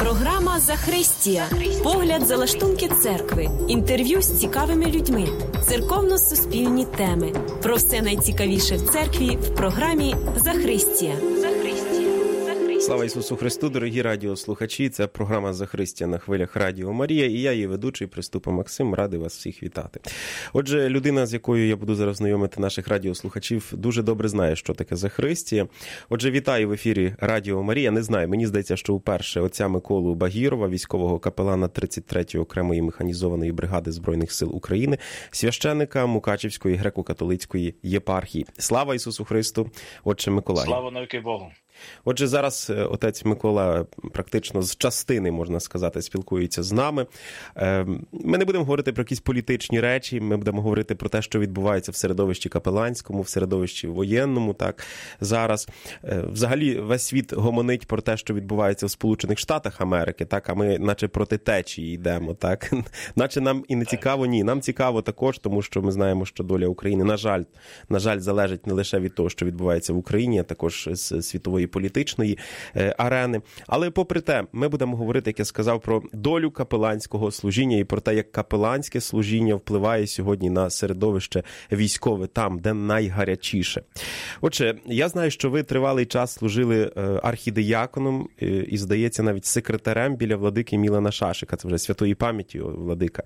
Програма «Захристія». Погляд за лаштунки церкви. Інтерв'ю з цікавими людьми. Церковно-суспільні теми. Про все найцікавіше в церкві в програмі «Захристія». Слава Ісусу Христу, дорогі радіослухачі! Це програма «Захристія» на хвилях Радіо Марія, і я її ведучий Приступа Максим, радий вас всіх вітати. Отже, людина, з якою я буду зараз знайомити наших радіослухачів, дуже добре знає, що таке «Захристія». Отже, вітаю в ефірі Радіо Марія. Не знаю, мені здається, що вперше отця Миколу Багірова, військового капелана 33-ї окремої механізованої бригади Збройних сил України, священника Мукачівської греко-католицької єпархії. Слава Ісусу Христу, отче Миколай! Слава навіки Богу! Отже, зараз отець Микола практично з частини, можна сказати, спілкується з нами. Ми не будемо говорити про якісь політичні речі, ми будемо говорити про те, що відбувається в середовищі капеланському, в середовищі воєнному, так, зараз. Взагалі, весь світ гомонить про те, що відбувається в Сполучених Штатах Америки, так, а ми наче проти течії йдемо, так. Наче нам і не цікаво, ні, нам цікаво також, тому що ми знаємо, що доля України, на жаль, залежить не лише від того, що відбувається в Україні, а також з світової політичної арени. Але попри те, ми будемо говорити, як я сказав, про долю капеланського служіння і про те, як капеланське служіння впливає сьогодні на середовище військове там, де найгарячіше. Отже, я знаю, що ви тривалий час служили архідияконом і, здається, навіть секретарем біля владики Мілана Шашика, це вже святої пам'яті владика,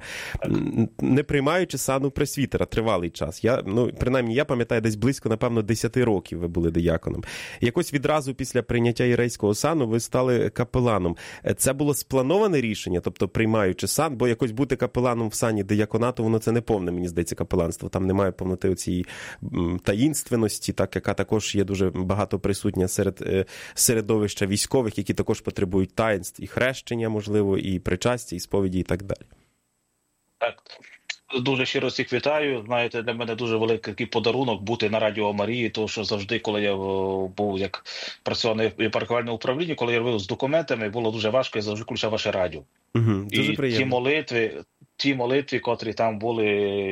не приймаючи сану пресвітера тривалий час. Принаймні, я пам'ятаю, десь близько, напевно, 10 років ви були дияконом. Якось відразу після прийняття єрейського сану ви стали капеланом. Це було сплановане рішення, тобто приймаючи сан, бо якось бути капеланом в сані дияконату, воно це не повне, мені здається, капеланство. Там немає повноти оцієї таїнственності, так, яка також є дуже багато присутня серед середовища військових, які також потребують таїнств і хрещення, можливо, і причастя, і сповіді, і так далі. Так. Дуже щиро всіх вітаю. Знаєте, для мене дуже великий подарунок бути на Радіо Марії, тому що завжди, коли я був, як працював на єпархіальному управлінні, коли я робив з документами, було дуже важко, я завжди включав ваше радіо. Дуже і приємно. ті молитви, котрі там були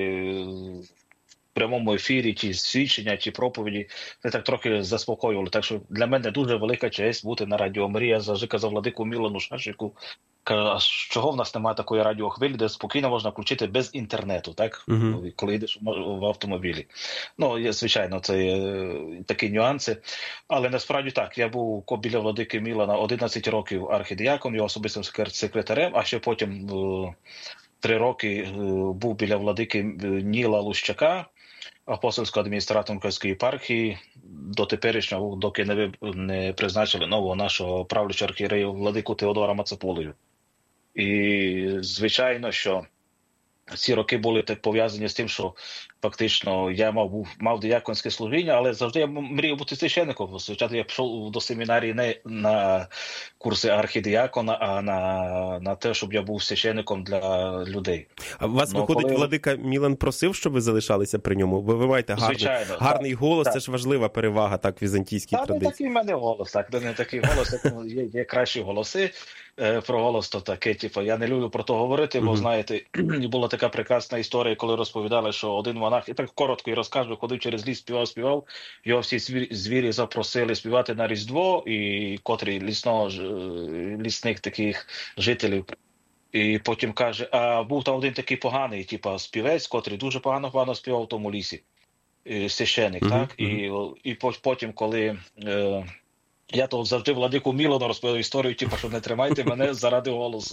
в прямому ефірі, чи свідчення, чи проповіді, це так трохи заспокоювали. Так що для мене дуже велика честь бути на Радіо Марія. Я завжди казав владику Мілану Шашику, а чого в нас немає такої радіохвилі, де спокійно можна включити без інтернету, так? Коли йдеш в автомобілі. Звичайно, це такі нюанси. Але насправді так, я був біля владики Мілана 11 років архідіякон, його особистим секретарем, а ще потім 3 роки був біля владики Ніла Лущака, апостольського адміністратора Мукачівської єпархії, до теперішнього, доки не призначили нового нашого правлячого архієрея владику Теодора Мацаполою. І, звичайно, що ці роки були пов'язані з тим, що фактично я мав дияконське служіння, але завжди я мріяв бути священником. Звичайно, я пішов до семінарії не на курси архідіякона, а на те, щоб я був священником для людей. А вас, виходить, владика Мілан просив, щоб ви залишалися при ньому? Бо ви маєте гарний голос, так. Це ж важлива перевага, так, в візантійській традиції. Не такий в мене голос, так, не такий голос, є кращі голоси. Про голос то таке, я не люблю про то говорити, бо, знаєте, була така прекрасна історія, коли розповідали, що один монах, і так коротко і розкажу, ходив через ліс, співав, його всі звірі запросили співати на Різдво, і котрі лісних таких жителів. І потім каже, а був там один такий поганий, співець, котрий дуже погано співав в тому лісі, священик, так? І потім, коли... Я то завжди владику Мілану розповідав історію, що не тримайте мене заради голосу.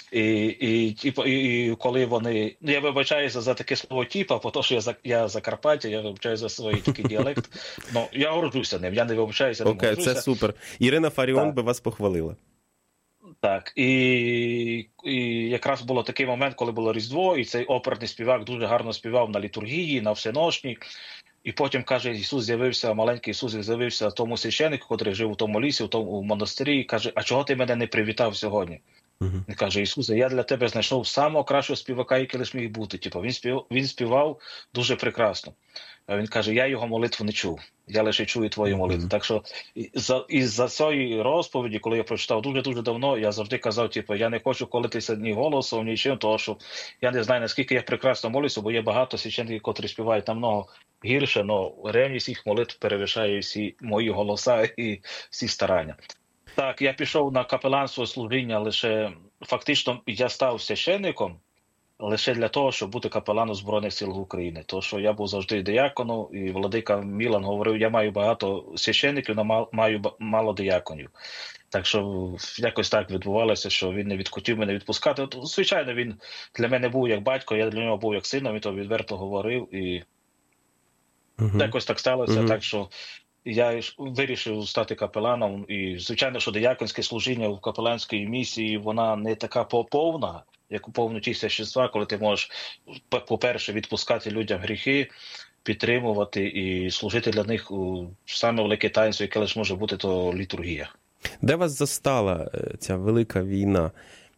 І коли вони... Я вибачаюся за таке слово бо то, що я Закарпаття, я вибачаюся за свій такий діалект. Я горджуся ним, я не вибачаюся, не горджуся. Окей, це супер. Ірина Фаріон би вас похвалила. Так, і якраз було такий момент, коли було Різдво, і цей оперний співак дуже гарно співав на літургії, на всеношній. І потім, каже, маленький Ісус з'явився тому священнику, який жив у тому лісі, у тому монастирі, і каже, а чого ти мене не привітав сьогодні? Він каже, Ісусе, я для тебе знайшов самого кращого співака, який лише міг бути. Він співав дуже прекрасно. А він каже, я його молитву не чув, я лише чую твою молитву. Так що із-за цієї розповіді, коли я прочитав дуже-дуже давно, я завжди казав, я не хочу колитися ні голосом, ні чим, тому що я не знаю, наскільки я прекрасно молюся, бо є багато священників, котрі співають намного гірше, але ревність їх молитв перевищає всі мої голоса і всі старання. Так, я пішов на капеланство служіння лише, фактично, я став священником лише для того, щоб бути капеланом Збройних сил України. Тому що я був завжди дияконом, і владика Мілан говорив, я маю багато священників, але маю мало дияконів. Так що якось так відбувалося, що він не відхотів мене відпускати. От, звичайно, він для мене був як батько, я для нього був як син, він то відверто говорив, і якось так сталося, так що я вирішив стати капеланом, і, звичайно, що дияконське служіння в капеланській місії, вона не така повна, як у повноті священства, коли ти можеш, по-перше, відпускати людям гріхи, підтримувати і служити для них саме велике таїнство, яке лише може бути, то літургія. Де вас застала ця велика війна?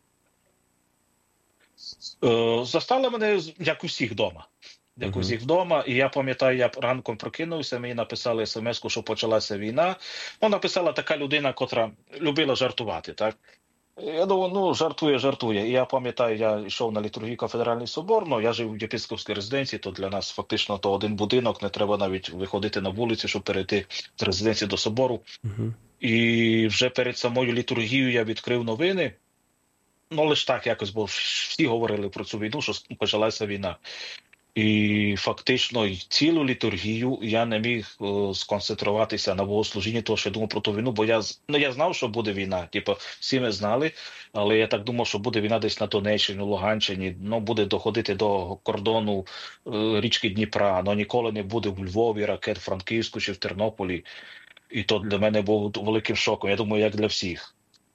Застала мене, як усіх, вдома. Як усіх вдома, і я пам'ятаю, я ранком прокинувся, мені написали смс-ку, що почалася війна. Ну, написала така людина, котра любила жартувати, так? Я думаю, жартує. І я пам'ятаю, я йшов на літургію кафедральний собор, ну, я жив в єпископській резиденції, то для нас фактично то один будинок, не треба навіть виходити на вулицю, щоб перейти з резиденції до собору. І вже перед самою літургією я відкрив новини, ну, лише так якось, бо всі говорили про цю війну, що почалася війна. І фактично цілу літургію я не міг сконцентруватися на богослужінні, тому що я думав про ту війну, бо я знав, що буде війна, типу, всі ми знали, але я так думав, що буде війна десь на Донеччині, Луганщині, ну, буде доходити до кордону річки Дніпра, але ніколи не буде в Львові ракет, в Франківську чи в Тернополі. І то для мене був великим шоком, я думаю, як для всіх.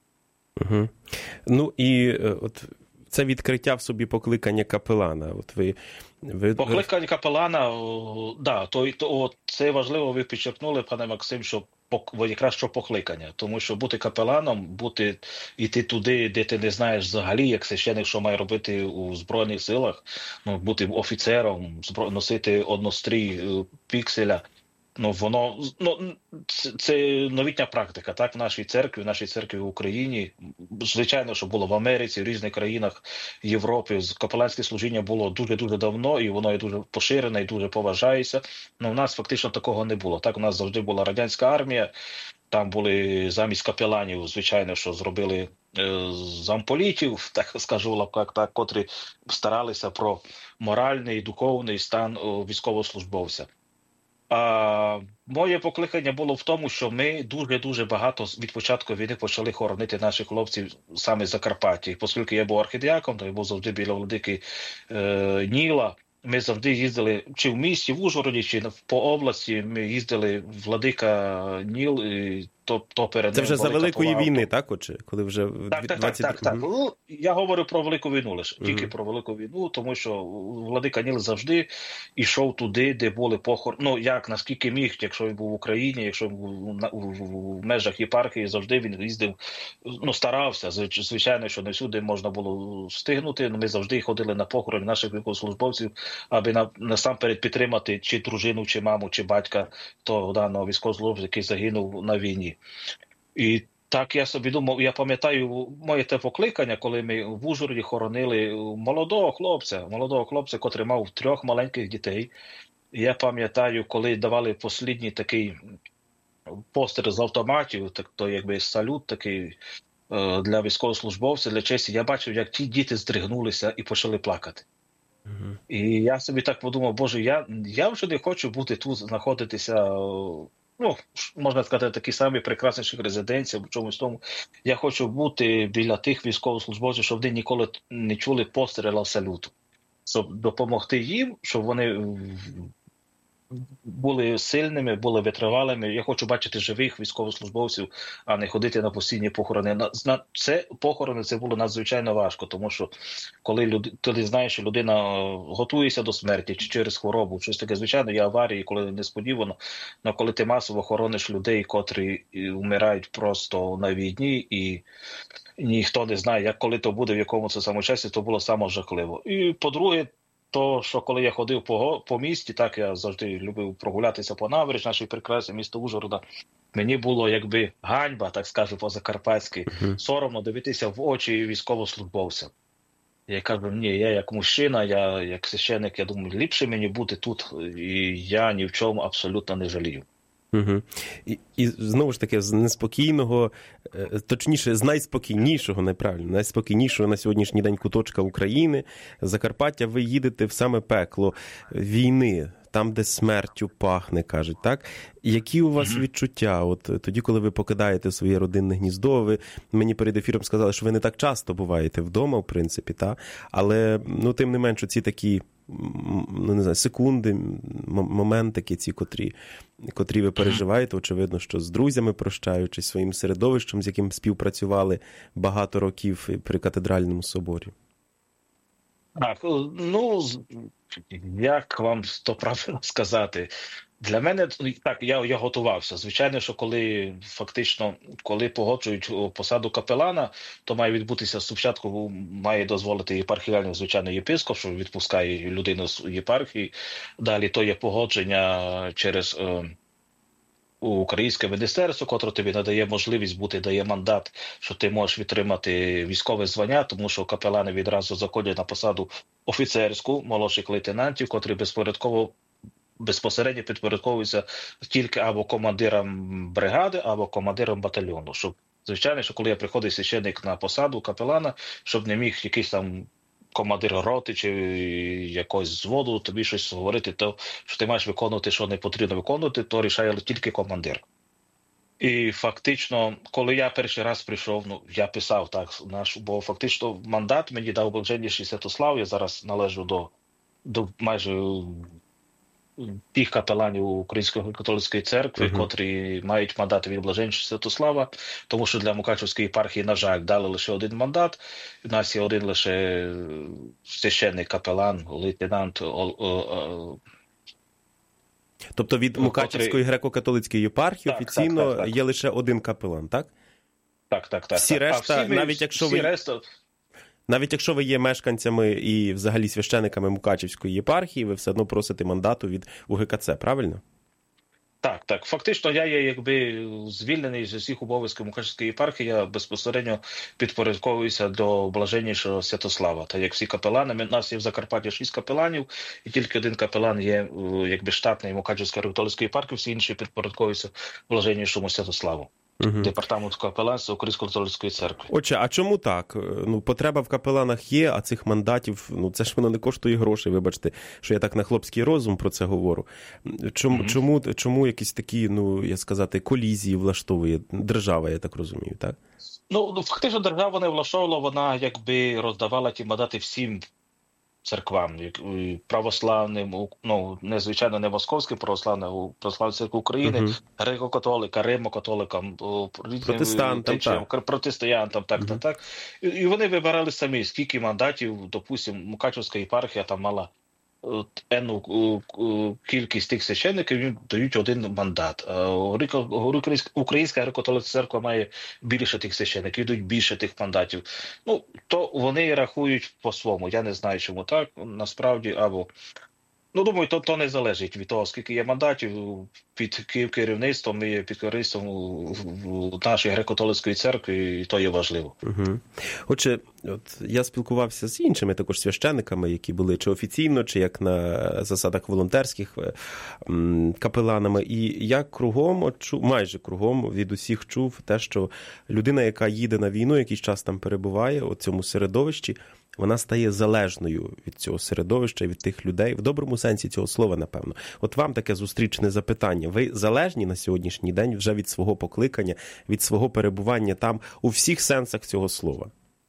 Ну і от це відкриття в собі покликання капелана. От Покликання капелана, да, це важливо, ви підчеркнули, пане Максим, що якраз що покликання. Тому що бути капеланом, йти туди, де ти не знаєш взагалі, як священик, що має робити у Збройних силах, ну, бути офіцером, носити однострій пікселя, це новітня практика, так, в нашій церкві в Україні. Звичайно, що було в Америці, в різних країнах Європи. Капеланське служіння було дуже-дуже давно, і воно є дуже поширене, і дуже поважається. Но в нас фактично такого не було. Так, у нас завжди була радянська армія, там були замість капеланів, звичайно, що зробили замполітів, так скажу в лапках, так, котрі старалися про моральний і духовний стан військовослужбовця. Моє покликання було в тому, що ми дуже-дуже багато від початку війни почали хоронити наших хлопців саме з Закарпаття. Оскільки я був архідіаком, то я був завжди біля владики Ніла. Ми завжди їздили чи в місті, в Ужгороді, чи по області. Ми їздили владика Ніл, і то перед це вже за Великої війни, так? Коли вже Так. Ну, я говорю про Велику війну лише, тільки про Велику війну, тому що владика Ніл завжди йшов туди, де були похорони. Ну, як, наскільки міг, якщо він був в Україні, якщо він був в межах єпархії, завжди він їздив, ну, старався. Звичайно, що не всюди можна було встигнути, але ми завжди ходили на похорони наших військовослужбовців, аби насамперед підтримати чи дружину, чи маму, чи батька того даного військовослужбовця, який загинув на війні. І так я собі думав, я пам'ятаю моє те покликання, коли ми в Ужгороді хоронили молодого хлопця, котрий мав 3 маленьких дітей. І я пам'ятаю, коли давали останній такий постріл з автоматів, то якби салют такий для військовослужбовця, для честі, я бачив, як ті діти здригнулися і почали плакати. І я собі так подумав, Боже, я вже не хочу бути тут, знаходитися, ну, можна сказати, такі самі прекрасніших резиденцій, в чомусь тому. Я хочу бути біля тих військовослужбовців, щоб вони ніколи не чули постріла салюту. Щоб допомогти їм, щоб вони були сильними, були витривалими. Я хочу бачити живих військовослужбовців, а не ходити на постійні похорони. Похорони це було надзвичайно важко, тому що коли ти знаєш, що людина готується до смерті, чи через хворобу, щось таке, звичайно, є аварії, коли несподівано, але коли ти масово хорониш людей, котрі вмирають просто на війні, і ніхто не знає, як коли то буде, в якому це саме часі, то було саме жахливо. І по-друге, то, що коли я ходив по місті, так я завжди любив прогулятися по набережній, наше прекрасне місто Ужгорода, мені було якби ганьба, так скажу по-закарпатськи, соромно дивитися в очі військовослужбовцям. Я кажу, ні, я як мужчина, я як священник, я думаю, ліпше мені бути тут, і я ні в чому абсолютно не жалію. Угу. І знову ж таки, з неспокійного, точніше, з найспокійнішого, неправильно, найспокійнішого на сьогоднішній день куточка України, Закарпаття, ви їдете в саме пекло війни, там, де смертю пахне, кажуть, так? Які у вас відчуття? От тоді, коли ви покидаєте своє родинне гніздо, ви мені перед ефіром сказали, що ви не так часто буваєте вдома, в принципі, та? Але, ну, тим не менше, ці такі, ну, не знаю, секунди, моментики ці, котрі ви переживаєте, очевидно, що з друзями прощаючись, своїм середовищем, з яким співпрацювали багато років при катедральному соборі. Так, ну, як вам то правильно сказати? Для мене, так, я готувався. Звичайно, що коли погоджують посаду капелана, то має відбутися спочатку, має дозволити єпархіальний, звичайно, єпископ, що відпускає людину з єпархії. Далі то є погодження через українське міністерство, котре тобі надає можливість дає мандат, що ти можеш відтримати військове звання, тому що капелани відразу заходять на посаду офіцерську, молодших лейтенантів, котрі безпосередньо підпорядковуються тільки або командирам бригади, або командирам батальйону. Щоб, звичайно, що коли приходить священник на посаду капелана, щоб не міг якийсь там командир роти чи якогось зводу тобі щось говорити, то що ти маєш виконувати, що не потрібно виконувати, то рішає тільки командир. І фактично, коли я перший раз прийшов, я писав так, бо фактично мандат мені дав блаженніший Святослав, я зараз належу до майже тих капеланів Української католицької церкви, котрі мають мандати від блаженнішого Святослава, тому що для Мукачівської єпархії, на жаль, дали лише один мандат, у нас є один лише священний капелан, лейтенант. Тобто від Мукачівської греко-католицької єпархії офіційно є лише один капелан, так? Так. Всі решта, навіть якщо ви є мешканцями і взагалі священиками Мукачівської єпархії, ви все одно просите мандату від УГКЦ, правильно? Так. Фактично, я є якби звільнений з усіх обов'язків Мукачівської єпархії, я безпосередньо підпорядковуюся до блаженнішого Святослава. Та як всі капелани, у нас є в Закарпатті 6 капеланів, і тільки один капелан є якби штатний Мукачівської католицької єпархії, всі інші підпорядковуються блаженнішому Святославу. Департамент капеланства Української католицької церкви. Отже, а чому так? Потреба в капеланах є, а цих мандатів, це ж воно не коштує грошей, вибачте, що я так на хлопський розум про це говорю. Чому якісь такі, я сказати, колізії влаштовує держава, я так розумію, так? Фактично держава не влаштовувала, вона якби роздавала ті мандати всім церквам, православним, незвичайно не московським православним, православній церкві України, греко-католика, римо-католикам, протестантам, так. І вони вибирали самі, скільки мандатів, допустимо, Мукачівська єпархія там мала енну кількість тих священників, їм дають один мандат. Українська греко-католицька церква має більше тих священників, дають більше тих мандатів. То вони рахують по-своєму. Я не знаю, чому так. Насправді, або... думаю, то не залежить від того, скільки є мандатів під керівництвом і під керівництвом нашої греко-католицької церкви, і то є важливо. Отже, я спілкувався з іншими також священниками, які були чи офіційно, чи як на засадах волонтерських капеланами, і я майже кругом від усіх чув те, що людина, яка їде на війну, якийсь час там перебуває у цьому середовищі, вона стає залежною від цього середовища, від тих людей, в доброму сенсі цього слова, напевно. От вам таке зустрічне запитання. Ви залежні на сьогоднішній день вже від свого покликання, від свого перебування там у всіх сенсах цього слова?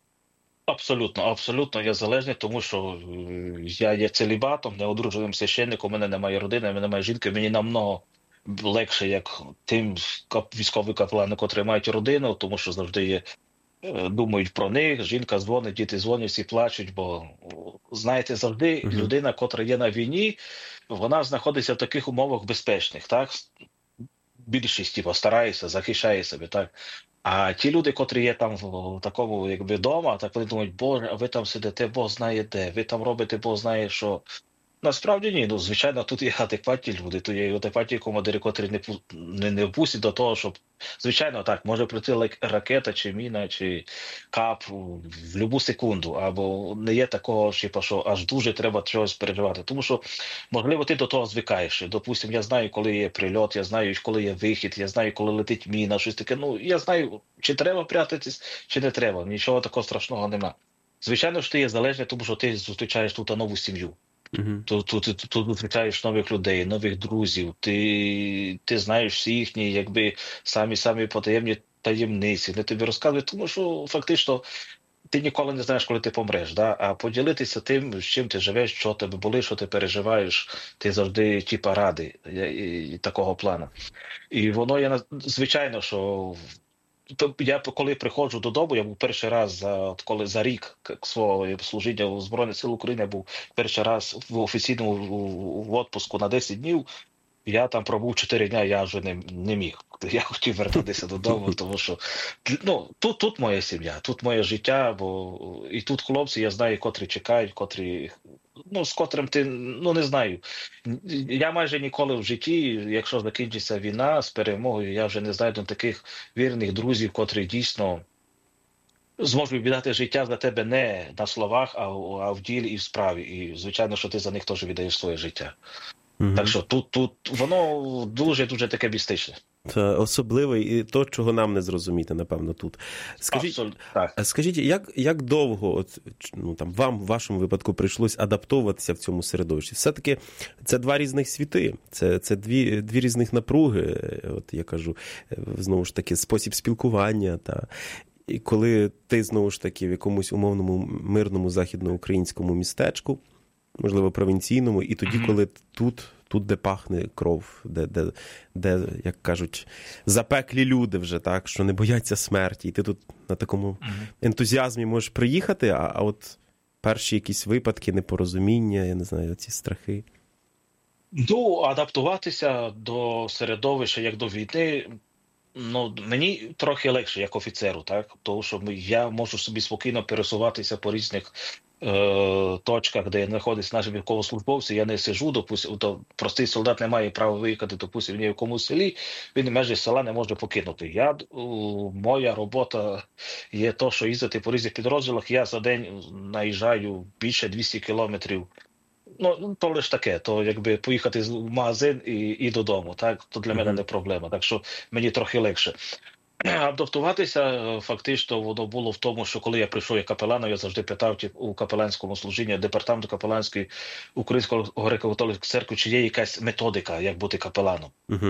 Абсолютно я залежний, тому що я є целібатом, неодруженим священником, у мене немає родини, у мене немає жінки, мені намного легше, як тим військовим капеланам, котрі мають родину, тому що завжди є думають про них, жінка дзвонить, діти дзвонять, всі плачуть, бо, знаєте, завжди людина, котра є на війні, вона знаходиться в таких умовах безпечних, так? Більшість, старається, захищає себе, так? А ті люди, котрі є там в такому, якби, дома, так вони думають, Боже, а ви там сидите, Бог знає де, ви там робите, Бог знає що. Насправді ні. Ну, звичайно, тут є адекватні люди, тут є адекватні командири, котрі не впустять до того, щоб... Звичайно, так, може прийти ракета, чи міна, чи кап в будь-яку секунду, або не є такого, що аж дуже треба чогось переживати. Тому що, можливо, ти до того звикаєш. Допустим, я знаю, коли є прильот, я знаю, коли є вихід, я знаю, коли летить міна, щось таке. Ну, я знаю, чи треба прятатись, чи не треба. Нічого такого страшного нема. Звичайно, що ти є залежний, тому що ти зустрічаєш тут нову сім'ю. Тут зустрічаєш нових людей, нових друзів, ти знаєш всі їхні, якби, самі потаємні таємниці, вони тобі розказують, тому що фактично ти ніколи не знаєш, коли ти помреш, да? А поділитися тим, з чим ти живеш, що тебе болить, що ти переживаєш, ти завжди радий такого плану. І воно є, звичайно, що я коли приходжу додому, я був перший раз за рік свого служіння у Збройних сил України, я був перший раз в офіційному в відпуску на 10 днів. Я там пробув 4 дня, я вже не міг. Я хотів вертатися додому, тому що тут моя сім'я, тут моє життя, і тут хлопці, я знаю, котрі чекають, з котрим ти, не знаю. Я майже ніколи в житті, якщо закінчиться війна з перемогою, я вже не знайду таких вірних друзів, котрі дійсно зможуть віддати життя за тебе не на словах, а в ділі і в справі. І, звичайно, що ти за них теж віддаєш своє життя. Так що тут воно дуже-дуже таке містичне. Це особливе і то, чого нам не зрозуміти, напевно, тут. Скажіть, як довго вам, в вашому випадку, прийшлось адаптовуватися в цьому середовищі? Все-таки це два різних світи, це дві різних напруги, от я кажу, знову ж таки, спосіб спілкування. І коли ти, знову ж таки, в якомусь умовному мирному західноукраїнському містечку, можливо, провінційному, і тоді, коли тут, де пахне кров, де, як кажуть, запеклі люди вже, так, що не бояться смерті, і ти тут на такому ентузіазмі можеш приїхати, а от перші якісь випадки, непорозуміння, я не знаю, ці страхи. Адаптуватися до середовища, як до війни, мені трохи легше, як офіцеру, так, тому що я можу собі спокійно пересуватися по різних точках, де знаходяться наші військовослужбовці, я не сиджу, допустим, простий солдат не має права виїхати, допустим, в якомусь селі, він межі села не може покинути. Моя робота є то, що їздити по різних підрозділах, я за день наїжджаю більше 200 кілометрів. То лише таке, то якби поїхати в магазин і додому, так, то для мене не проблема, так що мені трохи легше. Адаптуватися фактично воно було в тому, що коли я прийшов як капеланом, я завжди питав у капеланському служінні департаменту капеланської Української греко-католицької церкви, чи є якась методика, як бути капеланом.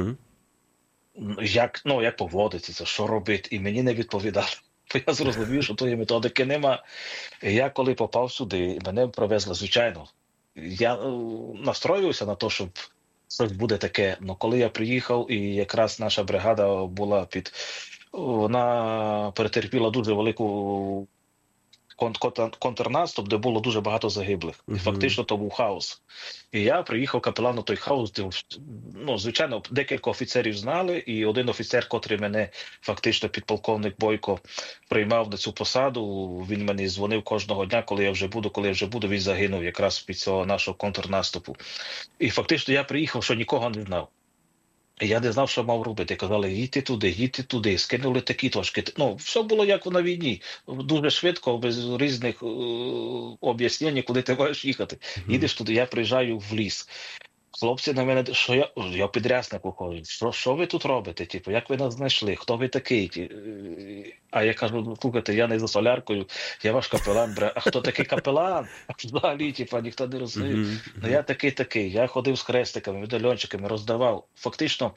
Як поводитися, що робити, і мені не відповідали. Бо я зрозумів, що тої методики нема. І я коли попав сюди, мене привезли, звичайно. Я настроювався на те, щоб щось буде таке. Але коли я приїхав, і якраз наша бригада була вона перетерпіла дуже велику контрнаступ, де було дуже багато загиблих. І фактично то був хаос. І я приїхав капеланом той хаос, де, звичайно, декілька офіцерів знали, і один офіцер, котрий мене фактично підполковник Бойко приймав на цю посаду, він мені дзвонив кожного дня, коли я вже буду, він загинув якраз під цього нашого контрнаступу. І фактично я приїхав, що нікого не знав. Я не знав, що мав робити. Казали, їдьте туди, скинули такі точки. Все було як на війні. Дуже швидко, без різних об'яснень, куди ти маєш їхати. Їдеш туди, я приїжджаю в ліс. Хлопці на мене, що я підрясник виходжу. Що ви тут робите? Як ви нас знайшли? Хто ви такий? А я кажу, слухайте, я не за соляркою, я ваш капелан. А хто такий капелан? Взагалі, ніхто не розуміє. Я такий. Я ходив з хрестиками, медальончиками, роздавав. Фактично,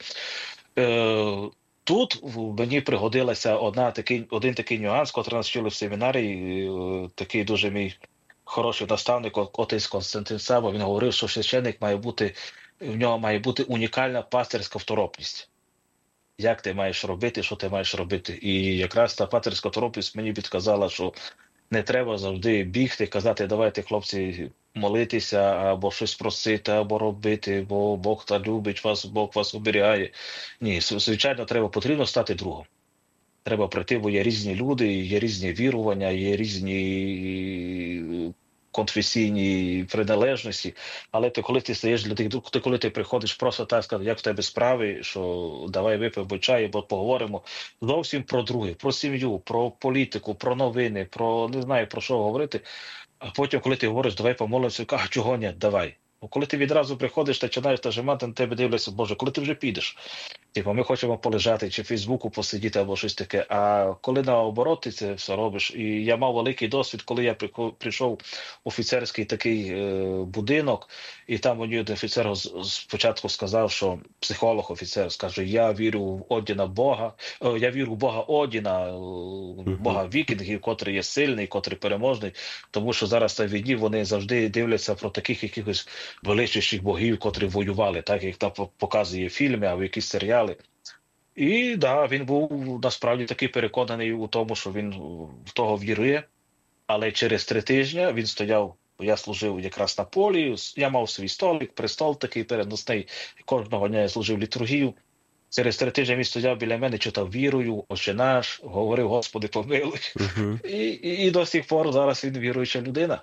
тут мені пригодилася один такий нюанс, котрий нас вчили в семінарії, такий дуже мій хороший наставник, отець Константин Саба, він говорив, що священник в нього має бути унікальна пастирська второпність. Як ти маєш робити, що ти маєш робити. І якраз та пастирська второпність мені підказала, що не треба завжди бігти, казати, давайте, хлопці, молитися, або щось просити, або робити, бо Бог та любить вас, Бог вас оберігає. Ні, звичайно, потрібно стати другом. Треба прийти, бо є різні люди, є різні вірування, є різні конфесійній приналежності, але коли ти стаєш для тих, коли ти приходиш просто так сказати, як в тебе справи, що давай вип'ємо чай, бо поговоримо зовсім про друге, про сім'ю, про політику, про новини, про не знаю про що говорити, а потім, коли ти говориш, давай помолимося, а чого ні, давай. Коли ти відразу приходиш та починаєш нажимати, на тебе дивляться, Боже, коли ти вже підеш? Типу, ми хочемо полежати, чи в Фейсбуку посидіти, або щось таке. А коли наоборот ти це все робиш, і я мав великий досвід, коли я прийшов в офіцерський такий будинок, і там мені один офіцер спочатку сказав, що психолог-офіцер скаже, я вірю в Одіна Бога, я вірю в Бога Одіна, Бога вікінгів, котрий є сильний, котрий переможний, тому що зараз на війні вони завжди дивляться про таких якихось величущих богів, котрі воювали, так як там показує фільми або якісь серіали. І да, він був насправді такий переконаний у тому, що він в того вірує, але через 3 тижні він стояв, я служив якраз на полі, я мав свій столик, престол такий переносний, кожного дня я служив літургію. Через 3 тижні він стояв біля мене, читав вірою, Отче наш, говорив, Господи, помилуй. І до сих пор зараз він віруюча людина.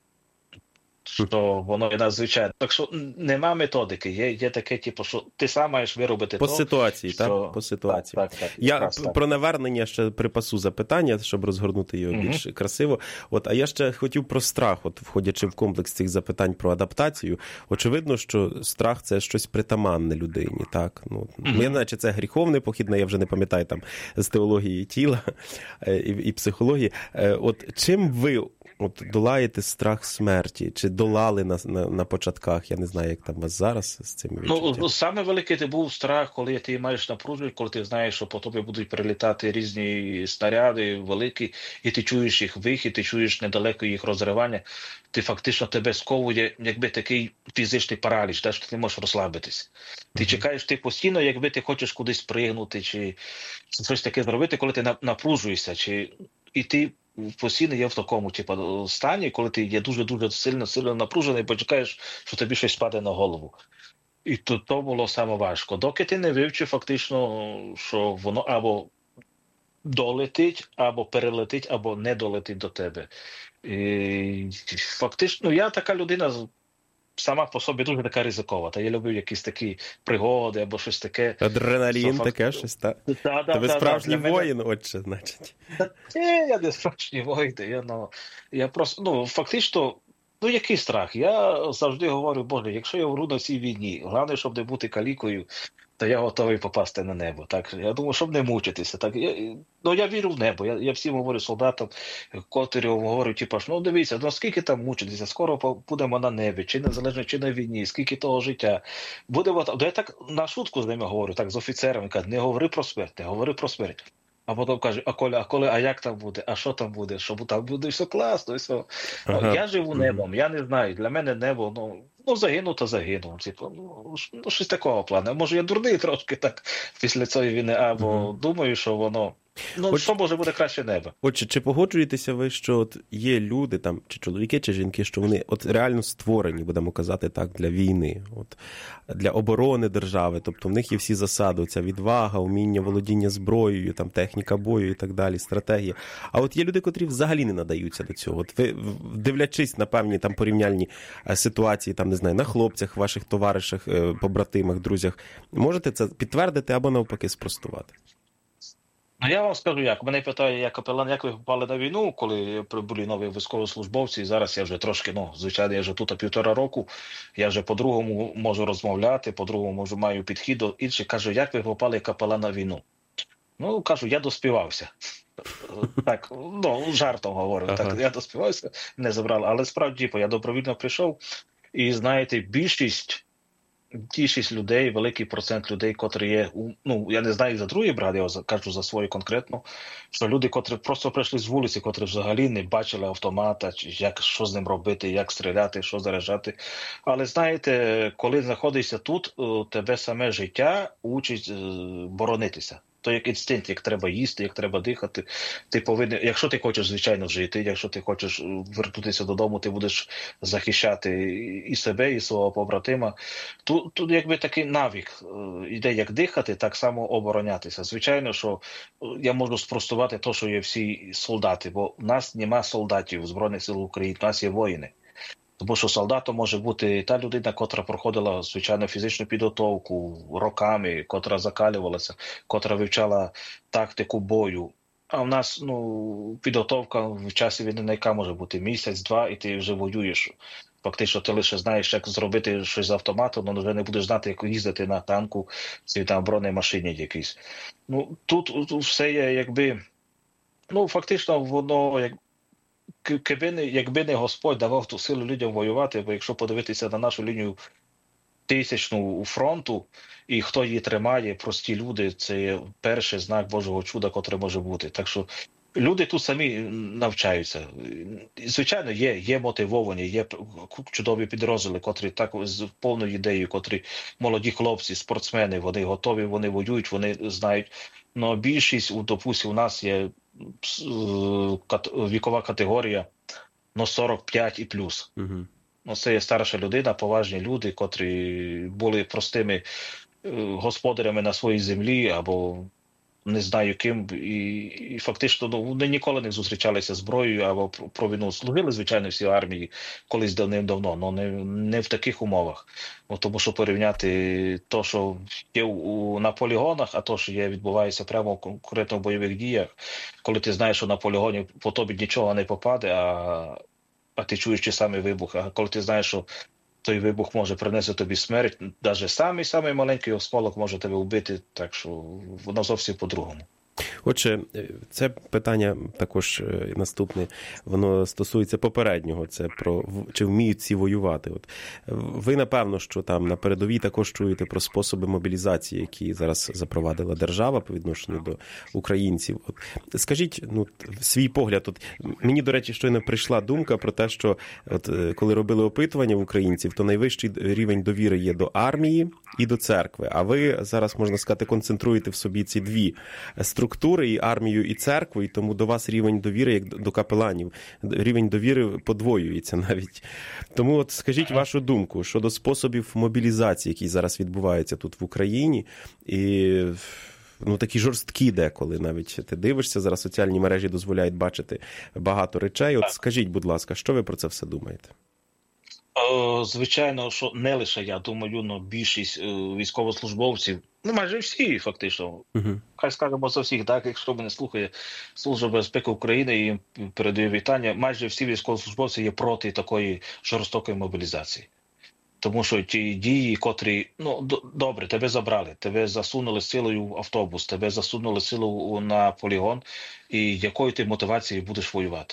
Що воно є надзвичайно. Так що нема методики. Є таке, типу, що ти сам маєш виробити по ситуації, що... так? По ситуації. Так. Я про навернення ще припасу запитання, щоб розгорнути його більш красиво. От, а я ще хотів про страх, от, входячи в комплекс цих запитань про адаптацію. Очевидно, що страх – це щось притаманне людині, так? Ну, я знаю, чи це гріховне похідне, я вже не пам'ятаю там з теології тіла і психології. От чим ви долаєте страх смерті? Чи долали на початках? Я не знаю, як там у вас зараз з цим відчуттям. Ну, саме великий ти був страх, коли ти маєш напруження, коли ти знаєш, що по тобі будуть прилітати різні снаряди великі, і ти чуєш їх вихід, ти чуєш недалеко їх розривання. Ти фактично тебе сковує, якби такий фізичний параліч, так, що ти не можеш розслабитись. Ти чекаєш, ти постійно, якби ти хочеш кудись пригнути, чи щось таке зробити, коли ти напружуєшся, і ти постійно є в такому стані, коли ти є дуже-дуже сильно напружений, бо чекаєш, що тобі щось паде на голову. І то було саме важко. Доки ти не вивчив фактично, що воно або долетить, або перелетить, або не долетить до тебе. І фактично, я така людина сама по собі дуже така ризикова. Я люблю якісь такі пригоди або щось таке. Адреналін, таке щось, так? Тебе справжній воїн, отче, значить. Я не справжній воїн. Я просто, фактично, який страх? Я завжди говорю, Боже, якщо я вмру на цій війні, головне, щоб не бути калікою, то я готовий попасти на небо. Так? Я думаю, щоб не мучитися. Так? Я вірю в небо. Я всім говорю солдатам, котрі говорю, дивіться, скільки там мучитися, скоро будемо на небі, чи незалежно, чи на війні, скільки того життя. Я так на шутку з ними говорю, так, з офіцерами, кажу, не говори про смерть, не говори про смерть. А потім кажуть, а як там буде, а що там буде, що там буде все класно, і все. Я живу небом, я не знаю, для мене небо, загинув, то загинув. Щось такого плану. Може, я дурний трошки так після цієї війни, або думаю, що воно... що може буде краще небо? Отже, чи погоджуєтеся ви, що є люди, там, чи чоловіки, чи жінки, що вони реально створені, будемо казати так, для війни, для оборони держави, тобто в них є всі засади, ця відвага, уміння володіння зброєю, там, техніка бою і так далі, стратегія. А є люди, котрі взагалі не надаються до цього. Ви, дивлячись на певні там порівняльні ситуації, там, не знаю, на хлопцях, ваших товаришах, побратимах, друзях, можете це підтвердити або навпаки спростувати? Я вам скажу як. Мене питає, як капелан, як ви попали на війну, коли були нові військовослужбовці, і зараз я вже трошки, звичайно, я вже тут 1,5 року, я вже по-другому можу розмовляти, по-другому маю підхід до інших. Кажу, як ви попали капелан на війну? Кажу, я доспівався. Так, жартом говорю, так, я доспівався, не забрали. Але справді, я добровільно прийшов, і знаєте, більшість людей, великий процент людей, котрі є, я не знаю за другий брат, я кажу за свою конкретно, що люди, котрі просто прийшли з вулиці, котрі взагалі не бачили автомата, що з ним робити, як стріляти, що заряджати. Але знаєте, коли знаходишся тут, тебе саме життя учить боронитися. то як інстинкт, як треба їсти, як треба дихати. Ти повинен, якщо ти хочеш, звичайно, жити, якщо ти хочеш вернутися додому, ти будеш захищати і себе, і свого побратима. Тут якби такий навик іде, як дихати, так само оборонятися. Звичайно, що я можу спростувати те, що є всі солдати, бо в нас нема солдатів в Збройних сил України, в нас є воїни. Тому що солдатом може бути та людина, котра проходила, звичайно, фізичну підготовку роками, котра закалювалася, котра вивчала тактику бою. А в нас підготовка в часі війни, на яка може бути місяць-два, і ти вже воюєш. Фактично, ти лише знаєш, як зробити щось з автомату, але вже не будеш знати, як їздити на танку чи там бронемашині якійсь. Тут все є якби, фактично воно якби не Господь давав ту силу людям воювати, бо якщо подивитися на нашу лінію тисячну фронту, і хто її тримає, прості люди, це є перший знак Божого чуда, котре може бути. Так що люди тут самі навчаються. Звичайно, є мотивовані, є чудові підрозділи, котрі так з повною ідеєю, котрі молоді хлопці, спортсмени, вони готові, вони воюють, вони знають. Но більшість, допустим, у нас є вікова категорія 45 і плюс. Це є старша людина, поважні люди, котрі були простими господарями на своїй землі або не знаю ким, і фактично вони ніколи не зустрічалися з зброєю або про війну. Служили, звичайно, всі армії колись давним-давно, але не в таких умовах. Тому що порівняти те, що є на полігонах, а те, що відбувається прямо конкретно в бойових діях, коли ти знаєш, що на полігоні по тобі нічого не попаде, а ти чуєш ті самі вибухи, а коли ти знаєш, що той вибух може принести тобі смерть, навіть самий маленький осколок може тебе вбити, так що воно зовсім по-другому. Отже, це питання також наступне, воно стосується попереднього, це про чи вміють ці воювати. Ви, напевно, що там на передовій також чуєте про способи мобілізації, які зараз запровадила держава по відношенню до українців. Скажіть, свій погляд. Мені, до речі, щойно прийшла думка про те, що коли робили опитування в українців, то найвищий рівень довіри є до армії і до церкви. А ви зараз, можна сказати, концентруєте в собі ці дві структури, і армію, і церкву, і тому до вас рівень довіри, як до капеланів, рівень довіри подвоюється навіть. Тому скажіть вашу думку щодо способів мобілізації, які зараз відбуваються тут в Україні, і такі жорсткі деколи навіть. Ти дивишся, зараз соціальні мережі дозволяють бачити багато речей. Скажіть, будь ласка, що ви про це все думаєте? Звичайно, що не лише я, думаю, більшість військовослужбовців, майже всі фактично, хай скажемо за всіх, так, якщо мене слухає Служба безпеки України і передаю вітання, майже всі військовослужбовці є проти такої жорстокої мобілізації. Тому що ті дії, котрі, добре, тебе забрали, тебе засунули силою в автобус, тебе засунули силою на полігон, і якою ти мотивацією будеш воювати?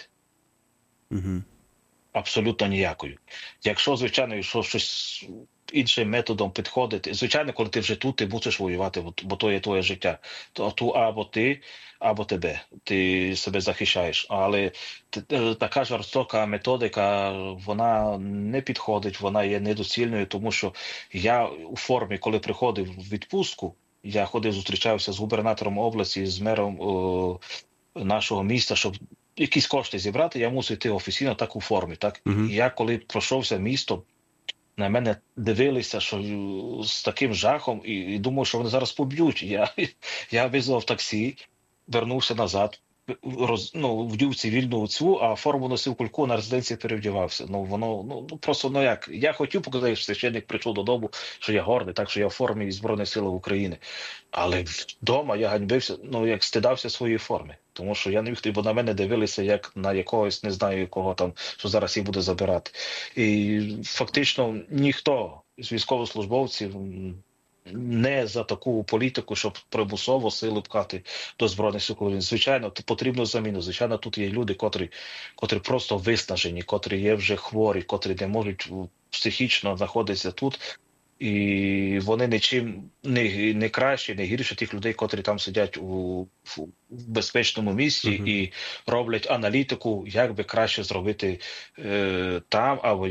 Абсолютно ніякою. Якщо, звичайно, щось іншим методом підходити, звичайно, коли ти вже тут, ти мусиш воювати, бо то є твоє життя. То або ти, або тебе. Ти себе захищаєш. Але така жорстока методика, вона не підходить, вона є недоцільною, тому що я у формі, коли приходив в відпустку, я ходив, зустрічався з губернатором області, з мером нашого міста, щоб якісь кошти зібрати, я мусив йти офіційно так у формі. Так? Я коли пройшовся містом, на мене дивилися, що з таким жахом, і думав, що вони зараз поб'ють. Я визвав таксі, вернувся назад, вдів цивільну цю, а форму носив кульку, на резиденції перевдівався. Просто як. Я хотів показати, що священник прийшов додому, що я гордий, так, що я в формі Збройних сил України. Але вдома я ганьбився, як стидався своєї форми. Тому що я не міг, бо на мене дивилися, як на якогось, не знаю, кого там, що зараз їх буде забирати. І фактично ніхто з військовослужбовців не за таку політику, щоб примусово сили пхати до Збройних сил України. Звичайно, потрібно заміну. Звичайно, тут є люди, котрі просто виснажені, котрі є вже хворі, котрі не можуть психічно знаходитися тут. І вони нічим не краще, не гірше тих людей, котрі там сидять в безпечному місці і роблять аналітику, як би краще зробити там, або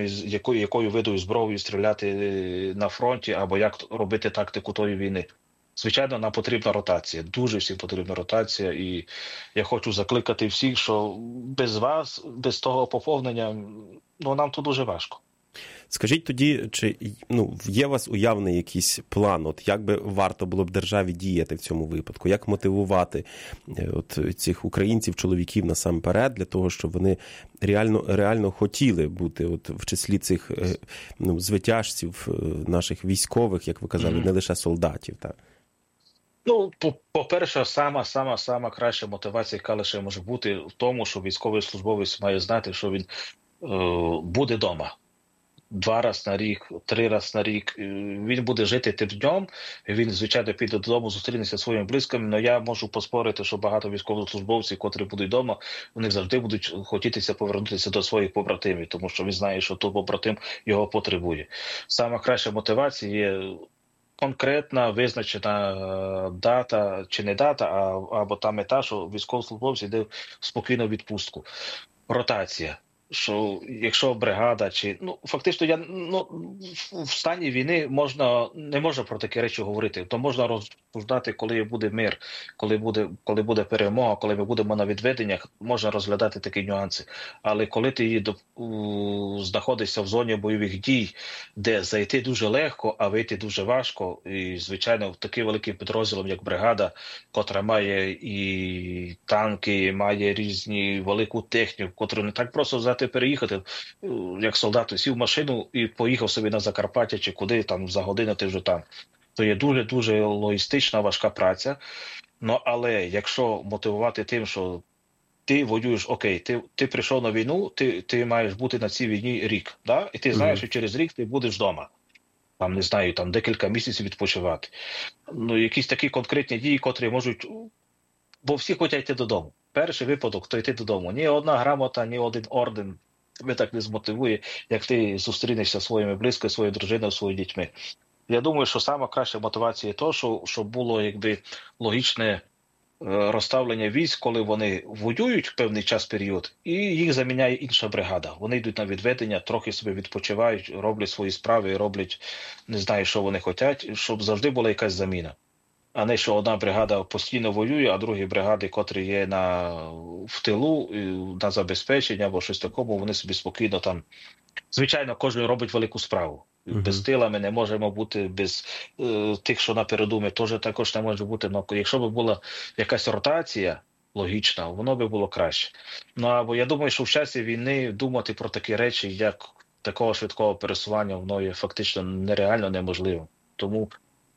якою видою зброєю стріляти на фронті, або як робити тактику тої війни. звичайно, нам потрібна ротація. Дуже всім потрібна ротація. І я хочу закликати всіх, що без вас, без того поповнення, нам тут дуже важко. Скажіть тоді, чи є у вас уявний якийсь план, як би варто було б державі діяти в цьому випадку? Як мотивувати цих українців, чоловіків насамперед, для того, щоб вони реально хотіли бути в числі цих звитяжців, наших військових, як ви казали, не лише солдатів, так? По-перше, сама краща мотивація, яка лише може бути в тому, що військовий службовець має знати, що він буде вдома. 2 рази на рік, 3 рази на рік. Він буде жити тим днем, він, звичайно, піде додому, зустрінеться зі своїми близькими, але я можу поспорити, що багато військовослужбовців, котрі будуть вдома, вони завжди будуть хотітися повернутися до своїх побратимів, тому що він знає, що той побратим його потребує. Сама краща мотивація є конкретна, визначена дата, чи не дата, або та мета, що військовослужбовці йде спокійно в відпустку. Ротація. Що якщо бригада фактично в стані війни не можна про такі речі говорити, то можна розсуждати, коли буде мир, коли буде перемога, коли ми будемо на відведеннях, можна розглядати такі нюанси. Але коли ти знаходишся в зоні бойових дій, де зайти дуже легко, а вийти дуже важко, і звичайно в такий великий підрозділ, як бригада, котра має і танки, має різні велику техніку, котру не так просто взяти переїхати, як солдат сів в машину і поїхав собі на Закарпаття чи куди, там за годину ти вже там. То є дуже-дуже логістична, важка праця. Але якщо мотивувати тим, що ти воюєш, окей, ти прийшов на війну, ти маєш бути на цій війні рік, да? І ти знаєш, що через рік ти будеш вдома. Не знаю, декілька місяців відпочивати. Якісь такі конкретні дії, котрі можуть... Бо всі хочуть йти додому. Перший випадок, то йти додому. Ні одна грамота, ні один орден тебе так не змотивує, як ти зустрінешся зі своїми близькими, своєю дружиною, своїми дітьми. Я думаю, що сама краща мотивація є то, щоб було логічне розставлення військ, коли вони воюють певний період, і їх заміняє інша бригада. Вони йдуть на відведення, трохи собі відпочивають, роблять свої справи, роблять, не знаю, що вони хочуть, щоб завжди була якась заміна. А не, що одна бригада постійно воює, а другі бригади, котрі є в тилу, на забезпечення або щось такому, вони собі спокійно там... Звичайно, кожен робить велику справу. Без тила ми не можемо бути, без тих, що напереду, ми теж також не можемо бути. Но якщо б була якась ротація логічна, воно би було краще. Або я думаю, що в часі війни думати про такі речі, як такого швидкого пересування, воно є фактично нереально неможливо. Тому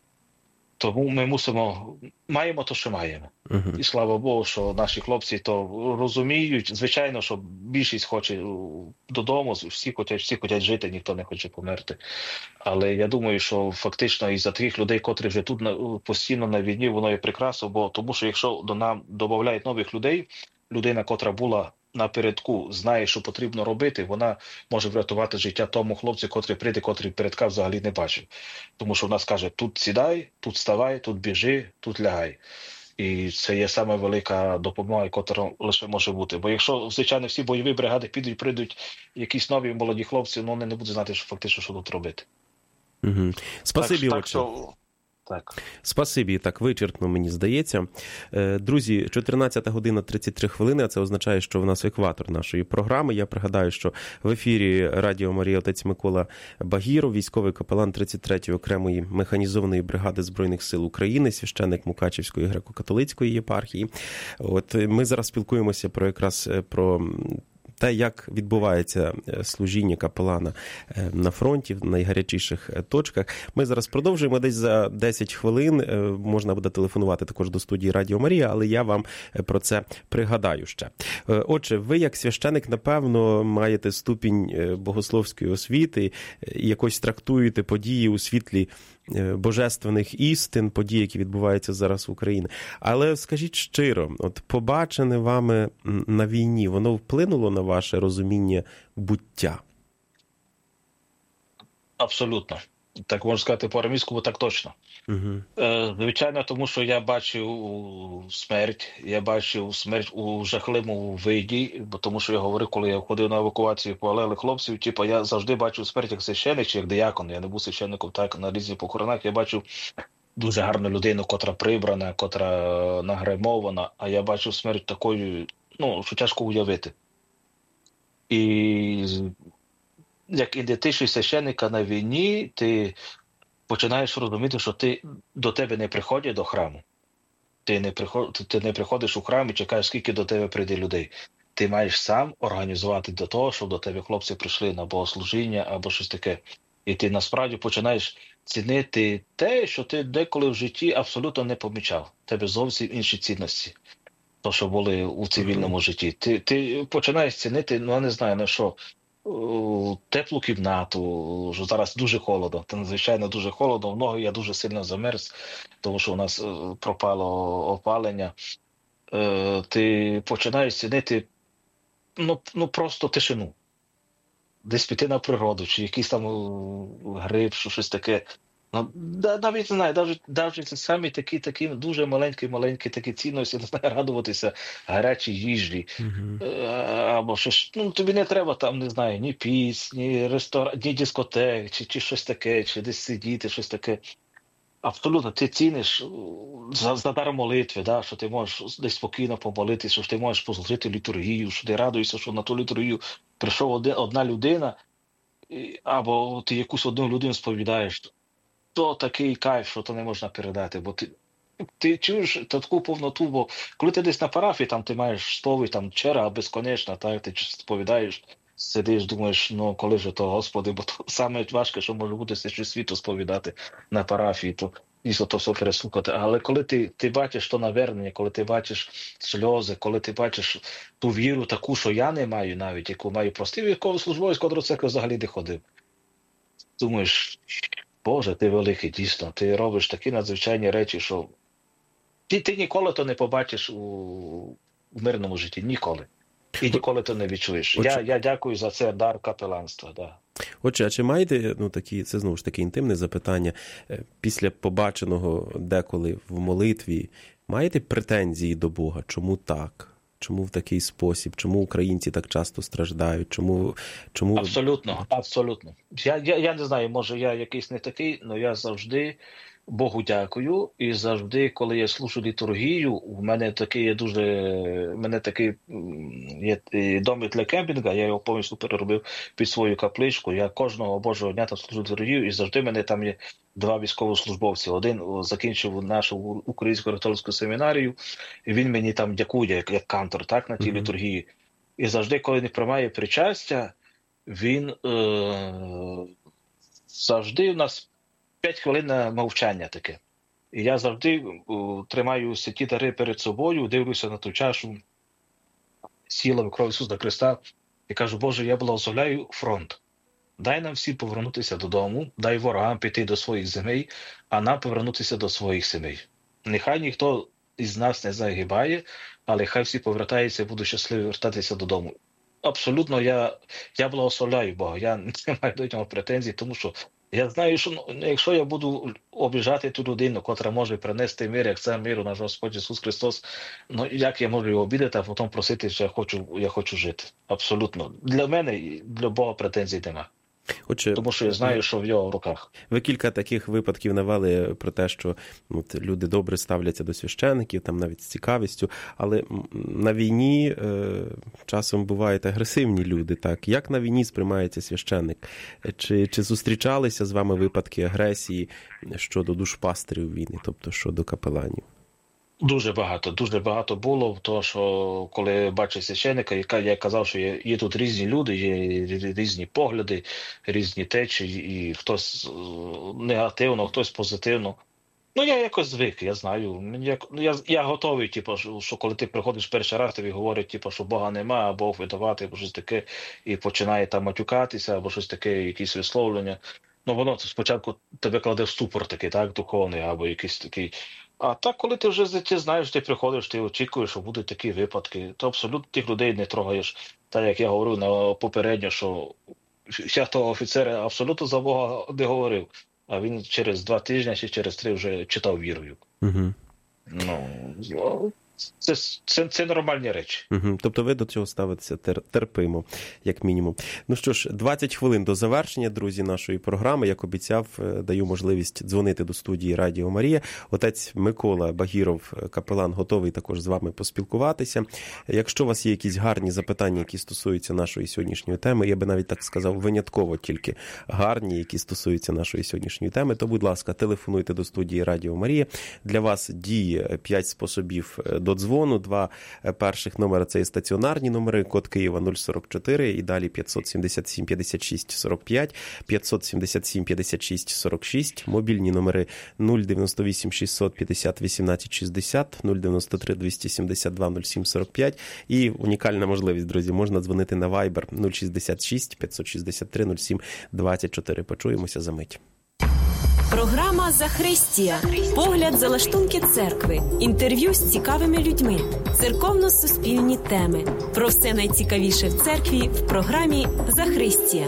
ми маємо те, що маємо. І слава Богу, що наші хлопці то розуміють. Звичайно, що більшість хоче додому, всі хочуть жити, ніхто не хоче померти. Але я думаю, що фактично із-за таких людей, котрі вже тут постійно на війні, воно є прекрасно, тому що якщо до нам додають нових людей, людина, котра була напередку, знає, що потрібно робити, вона може врятувати життя тому хлопцю, котрий прийде, котрий передка взагалі не бачив. Тому що в нас каже, тут сідай, тут вставай, тут біжи, тут лягай. І це є саме велика допомога, яка лише може бути. Бо якщо, звичайно, всі бойові бригади прийдуть якісь нові молоді хлопці, вони не будуть знати, що фактично, що тут робити. Спасибі, отче. Так. Спасибі, так вичерпно, мені здається. Друзі, 14 година 33 хвилини, а це означає, що в нас екватор нашої програми. Я пригадаю, що в ефірі Радіо Марія отець Микола Багіров, військовий капелан 33-ї окремої механізованої бригади Збройних сил України, священник Мукачівської греко-католицької єпархії. Ми зараз спілкуємося про те, як відбувається служіння капелана на фронті, в найгарячіших точках. Ми зараз продовжуємо, десь за 10 хвилин можна буде телефонувати також до студії Радіо Марія, але я вам про це пригадаю ще. Отже, ви як священик, напевно, маєте ступінь богословської освіти і якось трактуєте події у світлі божественних істин, подій, які відбуваються зараз в Україні. Але скажіть щиро, побачене вами на війні, воно вплинуло на ваше розуміння буття? Абсолютно. Так можна сказати по-арамійському, так точно. Звичайно, тому що я бачив смерть у жахливому виді, тому що я говорив, коли я ходив на евакуацію по алелі хлопців, я завжди бачив смерть як священник чи як диякон. Я не був священником, так, на різних похоронах. Я бачив дуже гарну людину, котра прибрана, котра нагримована, а я бачив смерть такою, ну, що тяжко уявити. І як ідентичний священника на війні, ти починаєш розуміти, що до тебе не приходять до храму. Ти не приходиш у храм і чекаєш, скільки до тебе прийде людей. Ти маєш сам організувати до того, щоб до тебе хлопці прийшли на богослужіння або щось таке. І ти насправді починаєш цінити те, що ти деколи в житті абсолютно не помічав. У тебе зовсім інші цінності, то, що були у цивільному житті. Ти починаєш цінити, ну, я не знаю, на що, теплу кімнату, що зараз дуже холодно, та надзвичайно дуже холодно, в ноги я дуже сильно замерз, тому що у нас пропало опалення. Ти починаєш цінити ну просто тишину. Десь піти на природу, чи якийсь там гриб, щось таке. Ну, навіть не знаю, навіть це самі такі дуже маленькі такі цінності, не знаю, радуватися гарячій їжі. Або щось, ну, тобі не треба там, не знаю, ні піц, ні ресторан, ні дискотек, чи щось таке, чи десь сидіти, щось таке. Абсолютно, ти ціниш за дар молитви, да, що ти можеш десь спокійно помолитися, що ти можеш послужити літургію, що ти радуєшся, що на ту літургію прийшов одна людина, або ти якусь одну людину сповідаєш. То такий кайф, що то не можна передати, бо ти чуєш таку повноту, бо коли ти десь на парафії, там ти маєш сповідь, там черга безконечна, так, ти сповідаєш, сидиш, думаєш, ну коли ж то, Господи, бо то саме важке, що може бути, це щось світу сповідати на парафії, то дійсно то все переслухати. Але коли ти бачиш то навернення, коли ти бачиш сльози, коли ти бачиш ту віру таку, що я не маю навіть, яку маю простий військовослужбовець, котрий до церкви взагалі не ходив, думаєш, Боже, ти великий, дійсно, ти робиш такі надзвичайні речі, що ти ніколи то не побачиш у мирному житті, ніколи. І ніколи то не відчуєш. Я дякую за це дар капеланства. Да. Отже, а чи маєте, це знову ж таки інтимне запитання, після побаченого деколи в молитві, маєте претензії до Бога? Чому так? Чому в такий спосіб? Чому українці так часто страждають? Чому... Абсолютно. Я не знаю, може я якийсь не такий, але я завжди Богу дякую. І завжди, коли я слушаю літургію, в мене такий є домик для кемпінга, я його повністю переробив під свою капличку. Я кожного Божого дня там служу літургію, і завжди в мене там є два військовослужбовці. Один закінчив нашу українську католицьку семінарію, і він мені там дякує, як кантор, так, на тій літургії. І завжди, коли він приймає причастя, він завжди у нас 5 хвилин на мовчання таке. І я завжди тримаю святі дари перед собою, дивлюся на ту чашу сілами кров Ісуса Христа і кажу, Боже, я благословляю фронт. Дай нам всі повернутися додому, дай ворогам піти до своїх земель, а нам повернутися до своїх сімей. Нехай ніхто із нас не загибає, але хай всі повертаються і будуть щасливі вертатися додому. Абсолютно, я благословляю Бога, я не маю до нього претензій, тому що я знаю, що якщо я буду обіжати ту людину, котра може принести мир, як це миру наш Господь Ісус Христос, ну як я можу його обідати, а потім просити, що я хочу жити? Абсолютно. Для мене і для Бога претензій нема. Тому що я знаю, що в його руках. Ви кілька таких випадків навели про те, що люди добре ставляться до священиків, там навіть з цікавістю, але на війні часом бувають агресивні люди. Так? Як на війні сприймається священик? Чи зустрічалися з вами випадки агресії щодо душпастерів війни, тобто щодо капеланів? Дуже багато було, тому що коли бачив священика, я казав, що є тут різні люди, є різні погляди, різні течії, і хтось негативно, хтось позитивно. Ну, я якось звик, я знаю. Я готовий, що коли ти приходиш перший раз, тобі говорять, що Бога нема, а Бог видавати, або щось таке, і починає там матюкатися, або щось таке, якісь висловлення. Ну, воно спочатку тебе кладе в ступор такий, так, духовний, або якийсь такий. А так, коли ти вже знаєш, ти приходиш, ти очікуєш, що будуть такі випадки, то абсолютно тих людей не трогаєш. Так, як я говорив попередньо, що я того офіцера абсолютно за Бога не говорив, а він через 2 тижні чи через 3 вже читав вірою. Угу. Ну, Це нормальні речі. Тобто ви до цього ставитеся терпимо, як мінімум. Ну що ж, 20 хвилин до завершення, друзі, нашої програми. Як обіцяв, даю можливість дзвонити до студії Радіо Марія. Отець Микола Багіров, капелан, готовий також з вами поспілкуватися. Якщо у вас є якісь гарні запитання, які стосуються нашої сьогоднішньої теми, я би навіть так сказав, винятково тільки гарні, які стосуються нашої сьогоднішньої теми, то, будь ласка, телефонуйте до студії Радіо Марія. Для вас діє 5 способів до дзвону. 2 перших номери – це і стаціонарні номери, код Києва 044 і далі 577 56 45, 577 56 46, мобільні номери 098 650 18 60, 093 272 07 45 і унікальна можливість, друзі, можна дзвонити на Viber 066 563 07 24. Почуємося за мить. Програма «Захристія». Погляд за лаштунки церкви. Інтерв'ю з цікавими людьми. Церковно-суспільні теми. Про все найцікавіше в церкві в програмі «Захристія».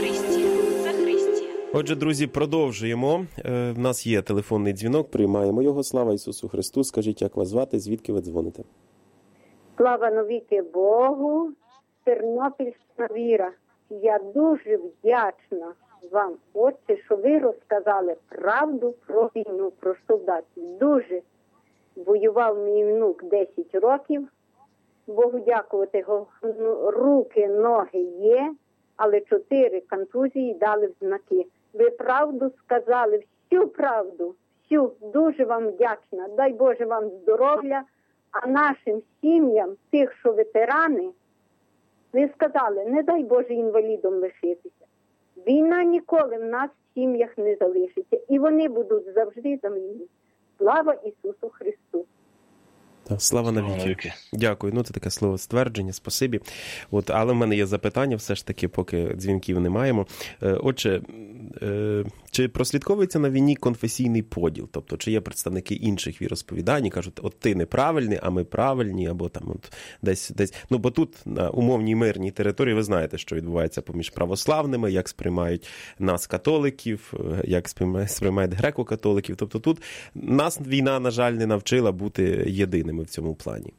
Отже, друзі, продовжуємо. В нас є телефонний дзвінок, приймаємо його. Слава Ісусу Христу. Скажіть, як вас звати, звідки ви дзвоните? Слава навіки Богу, Тернопільська Віра. Я дуже вдячна вам, отче, що ви розказали правду про війну, про солдатів. Дуже воював мій внук 10 років. Богу дякувати, руки, ноги є, але 4 контузії дали в знаки. Ви правду сказали, всю правду, всю. Дуже вам вдячна. Дай Боже вам здоров'я, а нашим сім'ям, тих, що ветерани, ви сказали, не дай Боже інвалідом лишитися. Війна ніколи в нас в сім'ях не залишиться. І вони будуть завжди за війну. Слава Ісусу Христу! Слава навіки. Дякую. Ну, це таке слово ствердження, спасибі. Але в мене є запитання, все ж таки, поки дзвінків не маємо. Отже, чи прослідковується на війні конфесійний поділ? Тобто, чи є представники інших віросповідань і кажуть, от ти неправильний, а ми правильні, або там от десь. Ну, бо тут, на умовній мирній території, ви знаєте, що відбувається поміж православними, як сприймають нас, католиків, як сприймають греко-католиків. Тобто тут нас війна, на жаль, не навчила бути єдиними в цьому плані.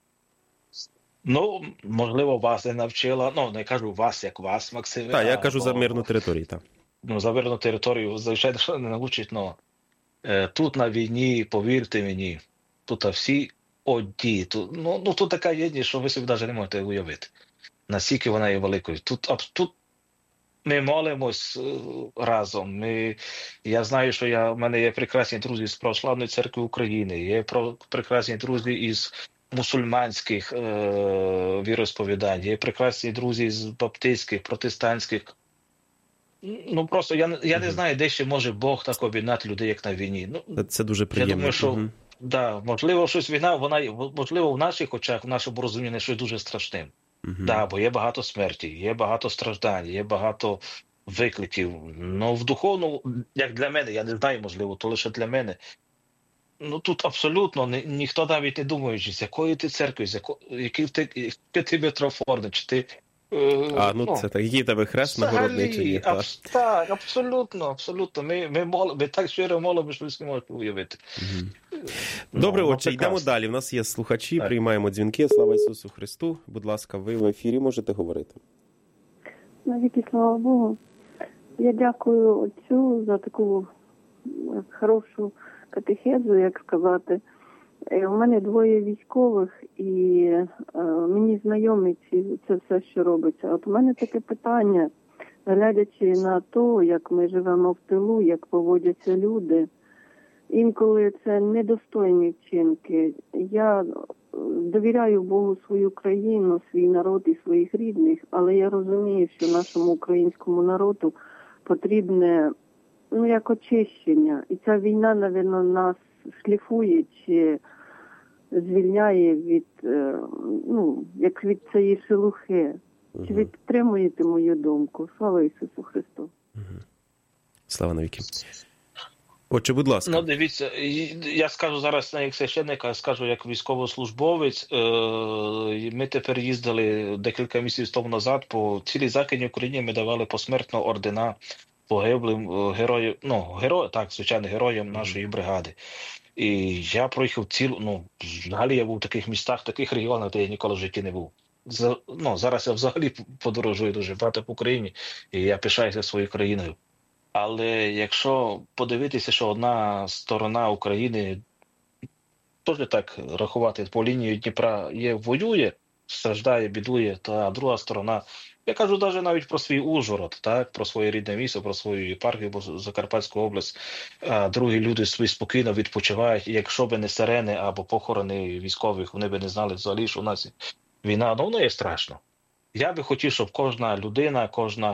Ну, можливо, вас не навчила. Ну, не кажу вас, як вас, Максим. Так, я кажу за мирну територію, так. Ну, за мирну територію, звичайно, що не навчить, але тут на війні, повірте мені, тут всі одні. Тут така єдність, що ви собі навіть не можете уявити. Наскільки вона є великою. Тут ми молимось разом. Я знаю, що в мене є прекрасні друзі з Православної церкви України, є прекрасні друзі із мусульманських віросповідань, є прекрасні друзі з баптистських, протестантських. Ну, просто я не знаю, де ще може Бог так об'єднати людей, як на війні. Це дуже приємно. Я думаю, що, да, можливо, щось війна, можливо, в наших очах, в нашому розумінні, щось дуже страшним. Да, бо є багато смерті, є багато страждань, є багато викликів. Ну, в духовному, як для мене, я не знаю, можливо, то лише для мене. Ну, тут абсолютно ніхто навіть не думаючи, з якої ти церкви, який ти митрофорний, чи ти... Це так, який тебе хрест нагородний чи ні? Так, абсолютно. Ми так щиро молимо, що ви не можете уявити. Добре, отже, йдемо далі. У нас є слухачі, приймаємо дзвінки. Слава Ісусу Христу. Будь ласка, ви в ефірі можете говорити. Навіки, слава Богу. Я дякую отцю за таку хорошу катехезу, як сказати. У мене 2 військових, і мені знайомі це все, що робиться. От у мене таке питання, глядячи на те, як ми живемо в тилу, як поводяться люди. Інколи це недостойні вчинки. Я довіряю Богу свою країну, свій народ і своїх рідних, але я розумію, що нашому українському народу потрібне, як очищення. І ця війна, напевно, нас шліфує чи звільняє від, як від цієї шелухи. Чи ви підтримуєте мою думку? Слава Ісусу Христу! Слава навіки! Отже, будь ласка. Ну, дивіться, я скажу зараз не як священник, а скажу як військовослужбовець. Ми тепер їздили декілька місяців тому назад по цілій Західній Україні, ми давали посмертно ордена погиблим героям, звичайно, героям нашої бригади. І я проїхав взагалі я був в таких містах, в таких регіонах, де я ніколи в житті не був. Зараз я взагалі подорожую дуже багато по Україні, і я пишаюся своєю країною. Але якщо подивитися, що одна сторона України, теж так рахувати, по лінії Дніпра воює, страждає, бідує, та друга сторона, я кажу навіть про свій Ужгород, так, про своє рідне місто, про свою єпархію, Закарпатську область, другі люди собі спокійно відпочивають, і якщо б не сирени або похорони військових, вони б не знали взагалі, що у нас війна, воно є страшно. Я би хотів, щоб кожна людина,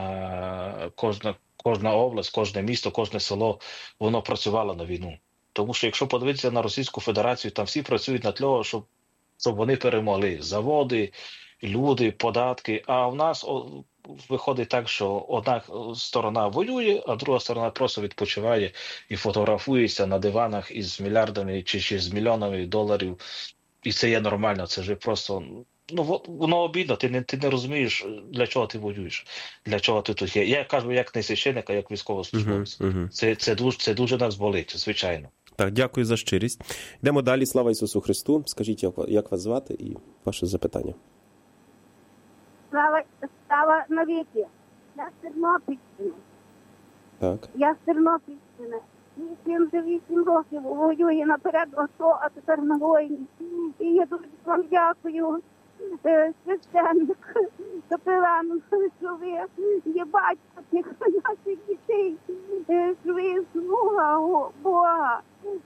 кожна область, кожне місто, кожне село, воно працювало на війну. Тому що якщо подивитися на Російську Федерацію, там всі працюють на того, щоб вони перемогли. Заводи, люди, податки. А в нас виходить так, що одна сторона воює, а друга сторона просто відпочиває і фотографується на диванах із мільярдами чи з мільйонами доларів. І це є нормально, це вже просто... воно обідно, ти не розумієш, для чого ти воюєш, для чого ти тут є. Я кажу, як не священник, а як військовослужбовець. Це дуже нас болить, звичайно. Так, дякую за щирість. Йдемо далі. Слава Ісусу Христу. Скажіть, як вас звати і ваше запитання. Слава навіки. Я з Тернопільщини. Так. Я з Тернопільщини. 8 років воює наперед АТО, а тепер на воїні. І я дуже вам дякую, священник, капелан, що ви є батько цих наших дітей, що ви слуга Бога.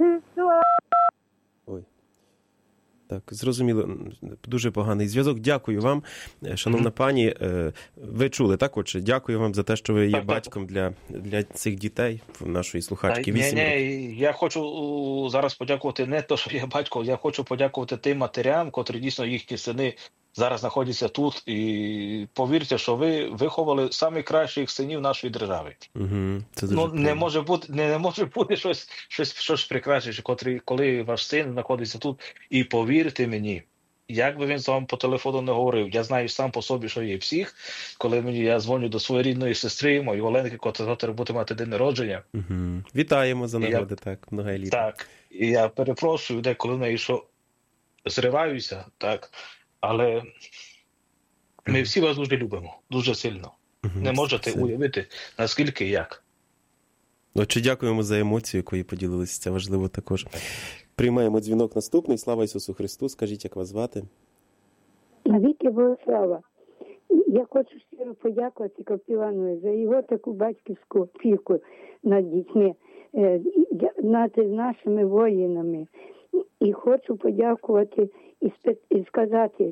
Ой. Так, зрозуміло. Дуже поганий зв'язок. Дякую вам, шановна пані. Ви чули, так? Отже, дякую вам за те, що ви є батьком для цих дітей, нашої слухачки. Я хочу зараз подякувати не то, що я батько, я хочу подякувати тим матерям, котрі дійсно їхні сини зараз знаходяться тут. І повірте, що ви виховали найкращих синів нашої держави. Це дуже не може бути щось прекрасніше, коли ваш син знаходиться тут. І повірте мені, як би він з вами по телефону не говорив, я знаю сам по собі, що є всіх, коли я дзвоню до своєї рідної сестри, моєї Оленки, котра буде мати день народження. Вітаємо за нагоди, так, много літ. Так, і я перепрошую, деколи в неї що зриваюся, так, але ми всі вас дуже любимо, дуже сильно. Не можете уявити, наскільки і як. Отже, дякуємо за емоцію, якою поділилися, це важливо також. Приймаємо дзвінок наступний. Слава Ісусу Христу. Скажіть, як вас звати? Навіки Богослава. Я хочу щиро подякувати капелану за його таку батьківську опіку над дітьми, над нашими воїнами. І хочу подякувати і сказати,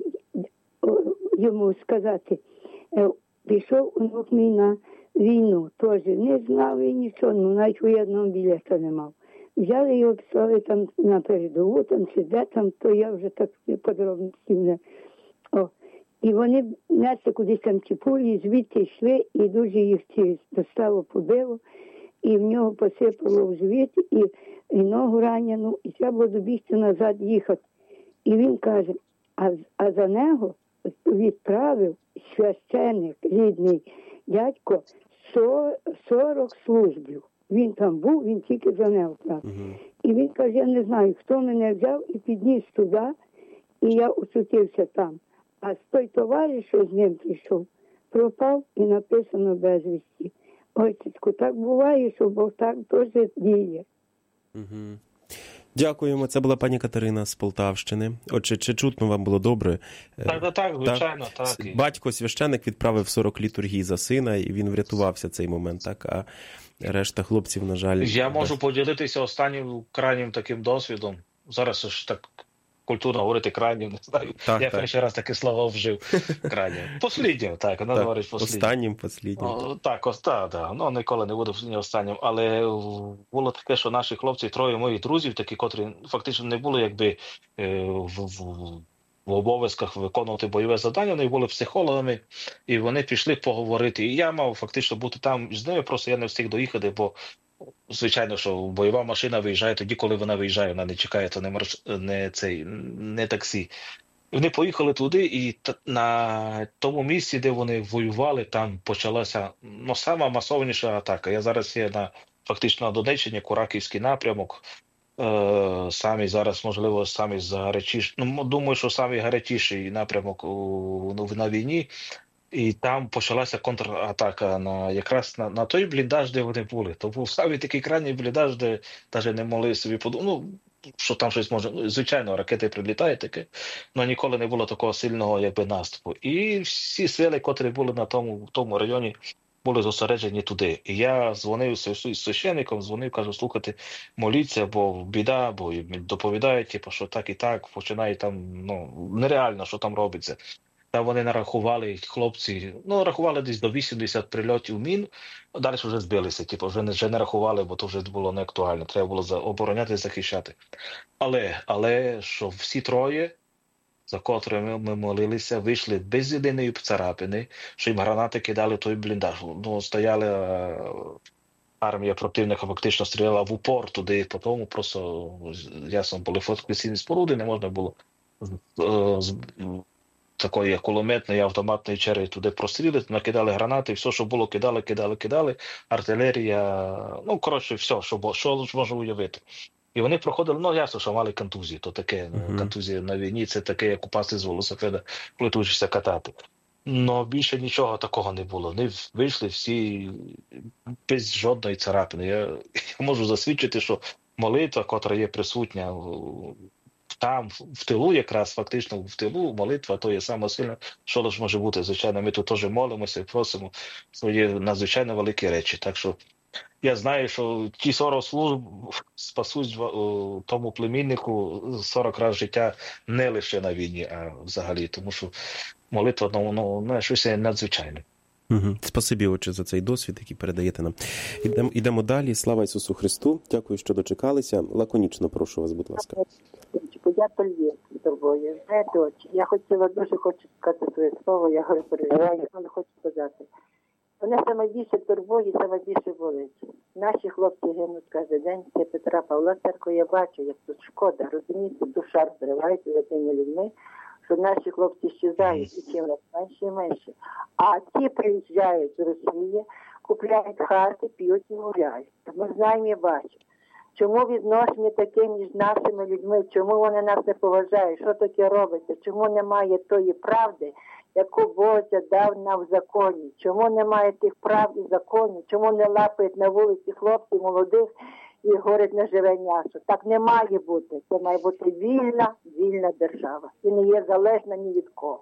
пішов онук мій на війну, теж не знав і нічого, навіть воєнного білета не мав. Взяли його, писали там на передову, там чи де там, то я вже так подробності не. І вони несли кудись там ті пулі, звідти йшли, і дуже їх доставо побило, і в нього посипало в живіт, і ногу ранену, і треба було добігти назад їхати. І він каже, а за нього відправив священник, рідний дядько, 40 службів. Він там був, він тільки за нього платив. І він каже, я не знаю, хто мене взяв і підніс туди, і я очутився там. А той товариш, що з ним прийшов, пропав і написано безвісті. Отчиську, так буває, що Бог так теж діє. Дякуємо. Це була пані Катерина з Полтавщини. Отже, чи чутно вам було добре? Так, звичайно, так. Батько священик відправив 40 літургій за сина, і він врятувався цей момент, так? А решта хлопців, на жаль... Я можу поділитися останнім крайнім таким досвідом. Зараз ж так культурно говорити крайнім, не знаю. Я перший раз таке слово вжив. Крайнім. Посліднім, так, вона говорить посліднім. Останнім. Так. Ніколи не буду останнім. Але було таке, що наші хлопці, троє моїх друзів, такі, котрі фактично не були якби в обов'язках виконувати бойове завдання, вони були психологами, і вони пішли поговорити. І я мав фактично бути там з ними, просто я не встиг доїхати, бо звичайно, що бойова машина виїжджає тоді, коли вона виїжджає, вона не чекає, то не таксі. Вони поїхали туди, і на тому місці, де вони воювали, там почалася сама масовніша атака. Я зараз є фактично на Донеччині, Кураківський напрямок. Самі зараз, можливо, самі гарячіші. Ну, думаю, що самий гарячіший напрямок на війні. І там почалася контратака якраз на той бліндаж, де вони були. То був самий такий крайній бліндаж, де навіть не могли собі подумати. Ну, що там щось може. Ну, звичайно, ракети прилітають таке, але ніколи не було такого сильного наступу. І всі сили, котрі були на тому районі, були зосереджені туди. І я дзвонив священником, кажу, слухайте, моліться, бо біда, бо доповідають, що так і так, починає там, нереально, що там робиться. Та вони нарахували, хлопці, рахували десь до 80 прильотів мін, далі вже збилися, вже не рахували, бо то вже було не актуально, треба було обороняти і захищати. Але що всі троє, за котрими ми молилися, вийшли без єдиної царапини, що їм гранати кидали в той бліндаж. Стояли, армія противника фактично стріляла в упор туди, по тому просто, ясно, були фортифікаційні споруди, не можна було такої кулеметної автоматної черги туди прострілити, накидали гранати, все, що було, кидали, артилерія, все, що можна уявити. І вони проходили, ясно, що мали контузії, то таке, контузія на війні, це таке, як упасти з велосипеда, коли ти вчишся катати. Но більше нічого такого не було. Вони вийшли всі без жодної царапини. Я можу засвідчити, що молитва, котра є присутня там, в тилу, якраз фактично в тилу, молитва, то є саме сильне, що лише може бути. Звичайно, ми тут теж молимося і просимо свої надзвичайно великі речі. Так що я знаю, що ті 40 служб спасуть тому племіннику 40 разів життя не лише на війні, а взагалі. Тому що молитва, щось надзвичайне. Спасибі, отче, за цей досвід, який передаєте нам. Ідемо далі. Слава Ісусу Христу. Дякую, що дочекалися. Лаконічно прошу вас, будь ласка. Я Львів турбую. Знаєте, отче, я дуже хочу сказати своє слово, я говорю, переживаю, але хочу сказати. Мене саме більше турбує, саме більше болить. Наші хлопці гинуть кожен день. Це Петра Павла церкви, я бачу, як тут шкода, розумієте, душа розривається за тими людьми, що наші хлопці щезають, і чим менше і менше. А ті приїжджають з Росії, купляють хати, п'ють і гуляють. Ми знаємо і бачимо. Чому відношення таке між нашими людьми, чому вони нас не поважають, що таке робиться, чому немає тої правди, яку Бог дав нам в законі, чому немає тих прав і законів, чому не лапають на вулиці хлопців молодих і говорять на живе м'ясо. Так не має бути. Це має бути вільна держава. І не є залежна ні від кого.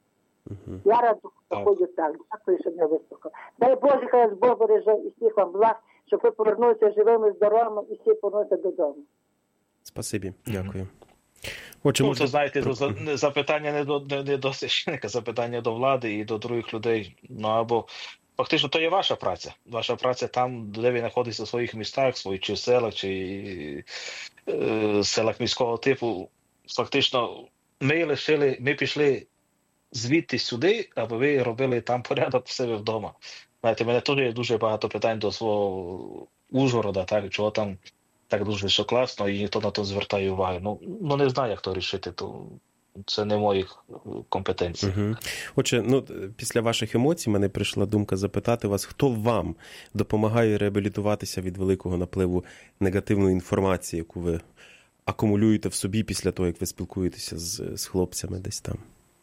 Я раду ходю так. Дякую, що не вислухав. Дай Боже, хай Бог береже і всіх вам благ, щоб ви повернулися живими, здоровими і всі повернуться додому. Спасибі. Дякую. Це, знаєте, запитання не до священника, запитання до влади і до других людей. Або фактично то є ваша праця. Ваша праця там, де ви знаходитесь у своїх містах, чи селах, чи селах міського типу. Фактично, ми пішли звідти сюди, аби ви робили там порядок в себе вдома. Знаєте, в мене теж є дуже багато питань до свого Ужгорода, так, чого там так дуже все класно, і ніхто на то звертає увагу. Не знаю, як то рішити, то це не моїх компетенцій. Отже, після ваших емоцій мене прийшла думка запитати вас, хто вам допомагає реабілітуватися від великого напливу негативної інформації, яку ви акумулюєте в собі після того, як ви спілкуєтеся з хлопцями десь там?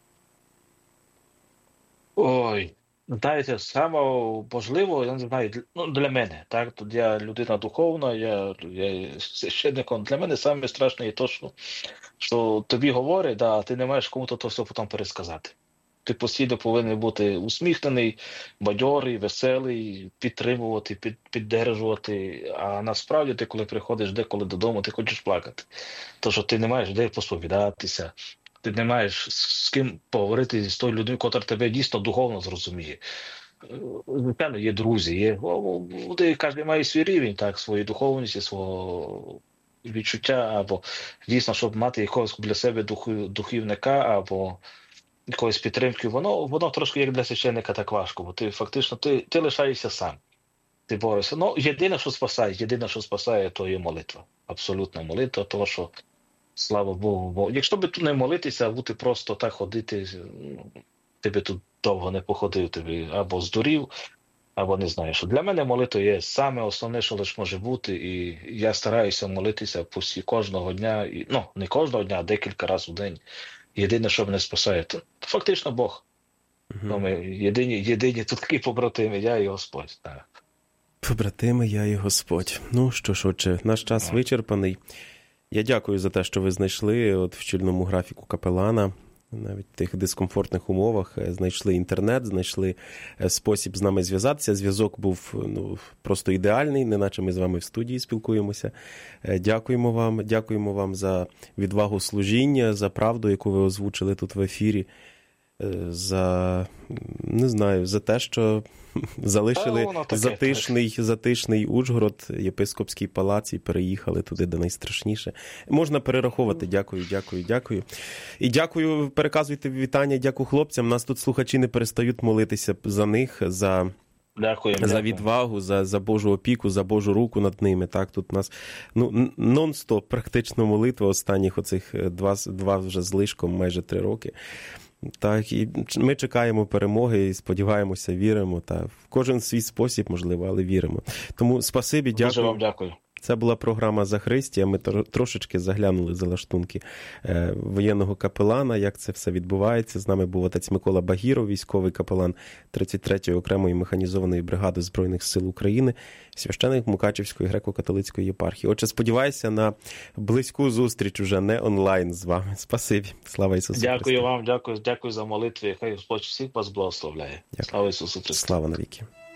Ой, знаєте, саме можливо, я не знаю, для мене, так, тут я людина духовна, я священником, для мене саме страшне є те, що тобі говорять, а ти не маєш кому-то то все потім пересказати. Ти постійно повинен бути усміхнений, бадьорий, веселий, підтримувати, піддержувати, а насправді ти, коли приходиш деколи додому, ти хочеш плакати. Тому що ти не маєш де посповідатися. Ти не маєш з ким поговорити з тою людиною, яка тебе дійсно духовно зрозуміє. Звичайно, є друзі, кожен має свій рівень, так, свою духовність, свого відчуття, або дійсно, щоб мати якогось для себе духівника, або якоїсь підтримки, воно трошки як для священника так важко, бо ти фактично ти лишаєшся сам. Ти борешся. Єдине, що спасає, то є молитва. Абсолютна молитва, тому що слава Богу, бо якщо б тут не молитися, а бути просто так ходити, ти би тут довго не походив, ти би або здурів, або не знаю, що для мене молитва є саме основне, що лише може бути, і я стараюся молитися кожного дня, і, ну, не кожного дня, а декілька разів у день. Єдине, що мене спасає, то фактично Бог. Ну, ми єдині тут такі побратими, я і Господь. Так. Побратими, я і Господь. Ну що ж, отче, наш час вичерпаний. Я дякую за те, що ви знайшли от в щільному графіку капелана, навіть в тих дискомфортних умовах, знайшли інтернет, знайшли спосіб з нами зв'язатися. Зв'язок був просто ідеальний, неначе ми з вами в студії спілкуємося. Дякуємо вам за відвагу служіння, за правду, яку ви озвучили тут в ефірі, за те, що залишили затишний Ужгород, єпископський палац і переїхали туди, де найстрашніше. Можна перераховувати. Дякую. І дякую, переказуйте вітання, дякую хлопцям. Нас тут слухачі не перестають молитися за них, за відвагу, за Божу опіку, за Божу руку над ними. Так, тут у нас нон-стоп практично молитва останніх оцих два вже злишком, майже 3 роки. Так, і ми чекаємо перемоги і сподіваємося, віримо. Та в кожен свій спосіб, можливо, але віримо. Тому спасибі, дякую. Дуже вам дякую. Це була програма «За Христія». Ми трошечки заглянули за лаштунки воєнного капелана, як це все відбувається. З нами був отець Микола Багіров, військовий капелан 33-ї окремої механізованої бригади Збройних сил України, священик Мукачівської греко-католицької єпархії. Отже, сподіваюся на близьку зустріч уже не онлайн з вами. Спасибі. Слава Ісусу Христу. Дякую вам, дякую за молитви. Хай Господь всіх вас благословляє. Дякую. Слава Ісусу Христу. Слава навіки.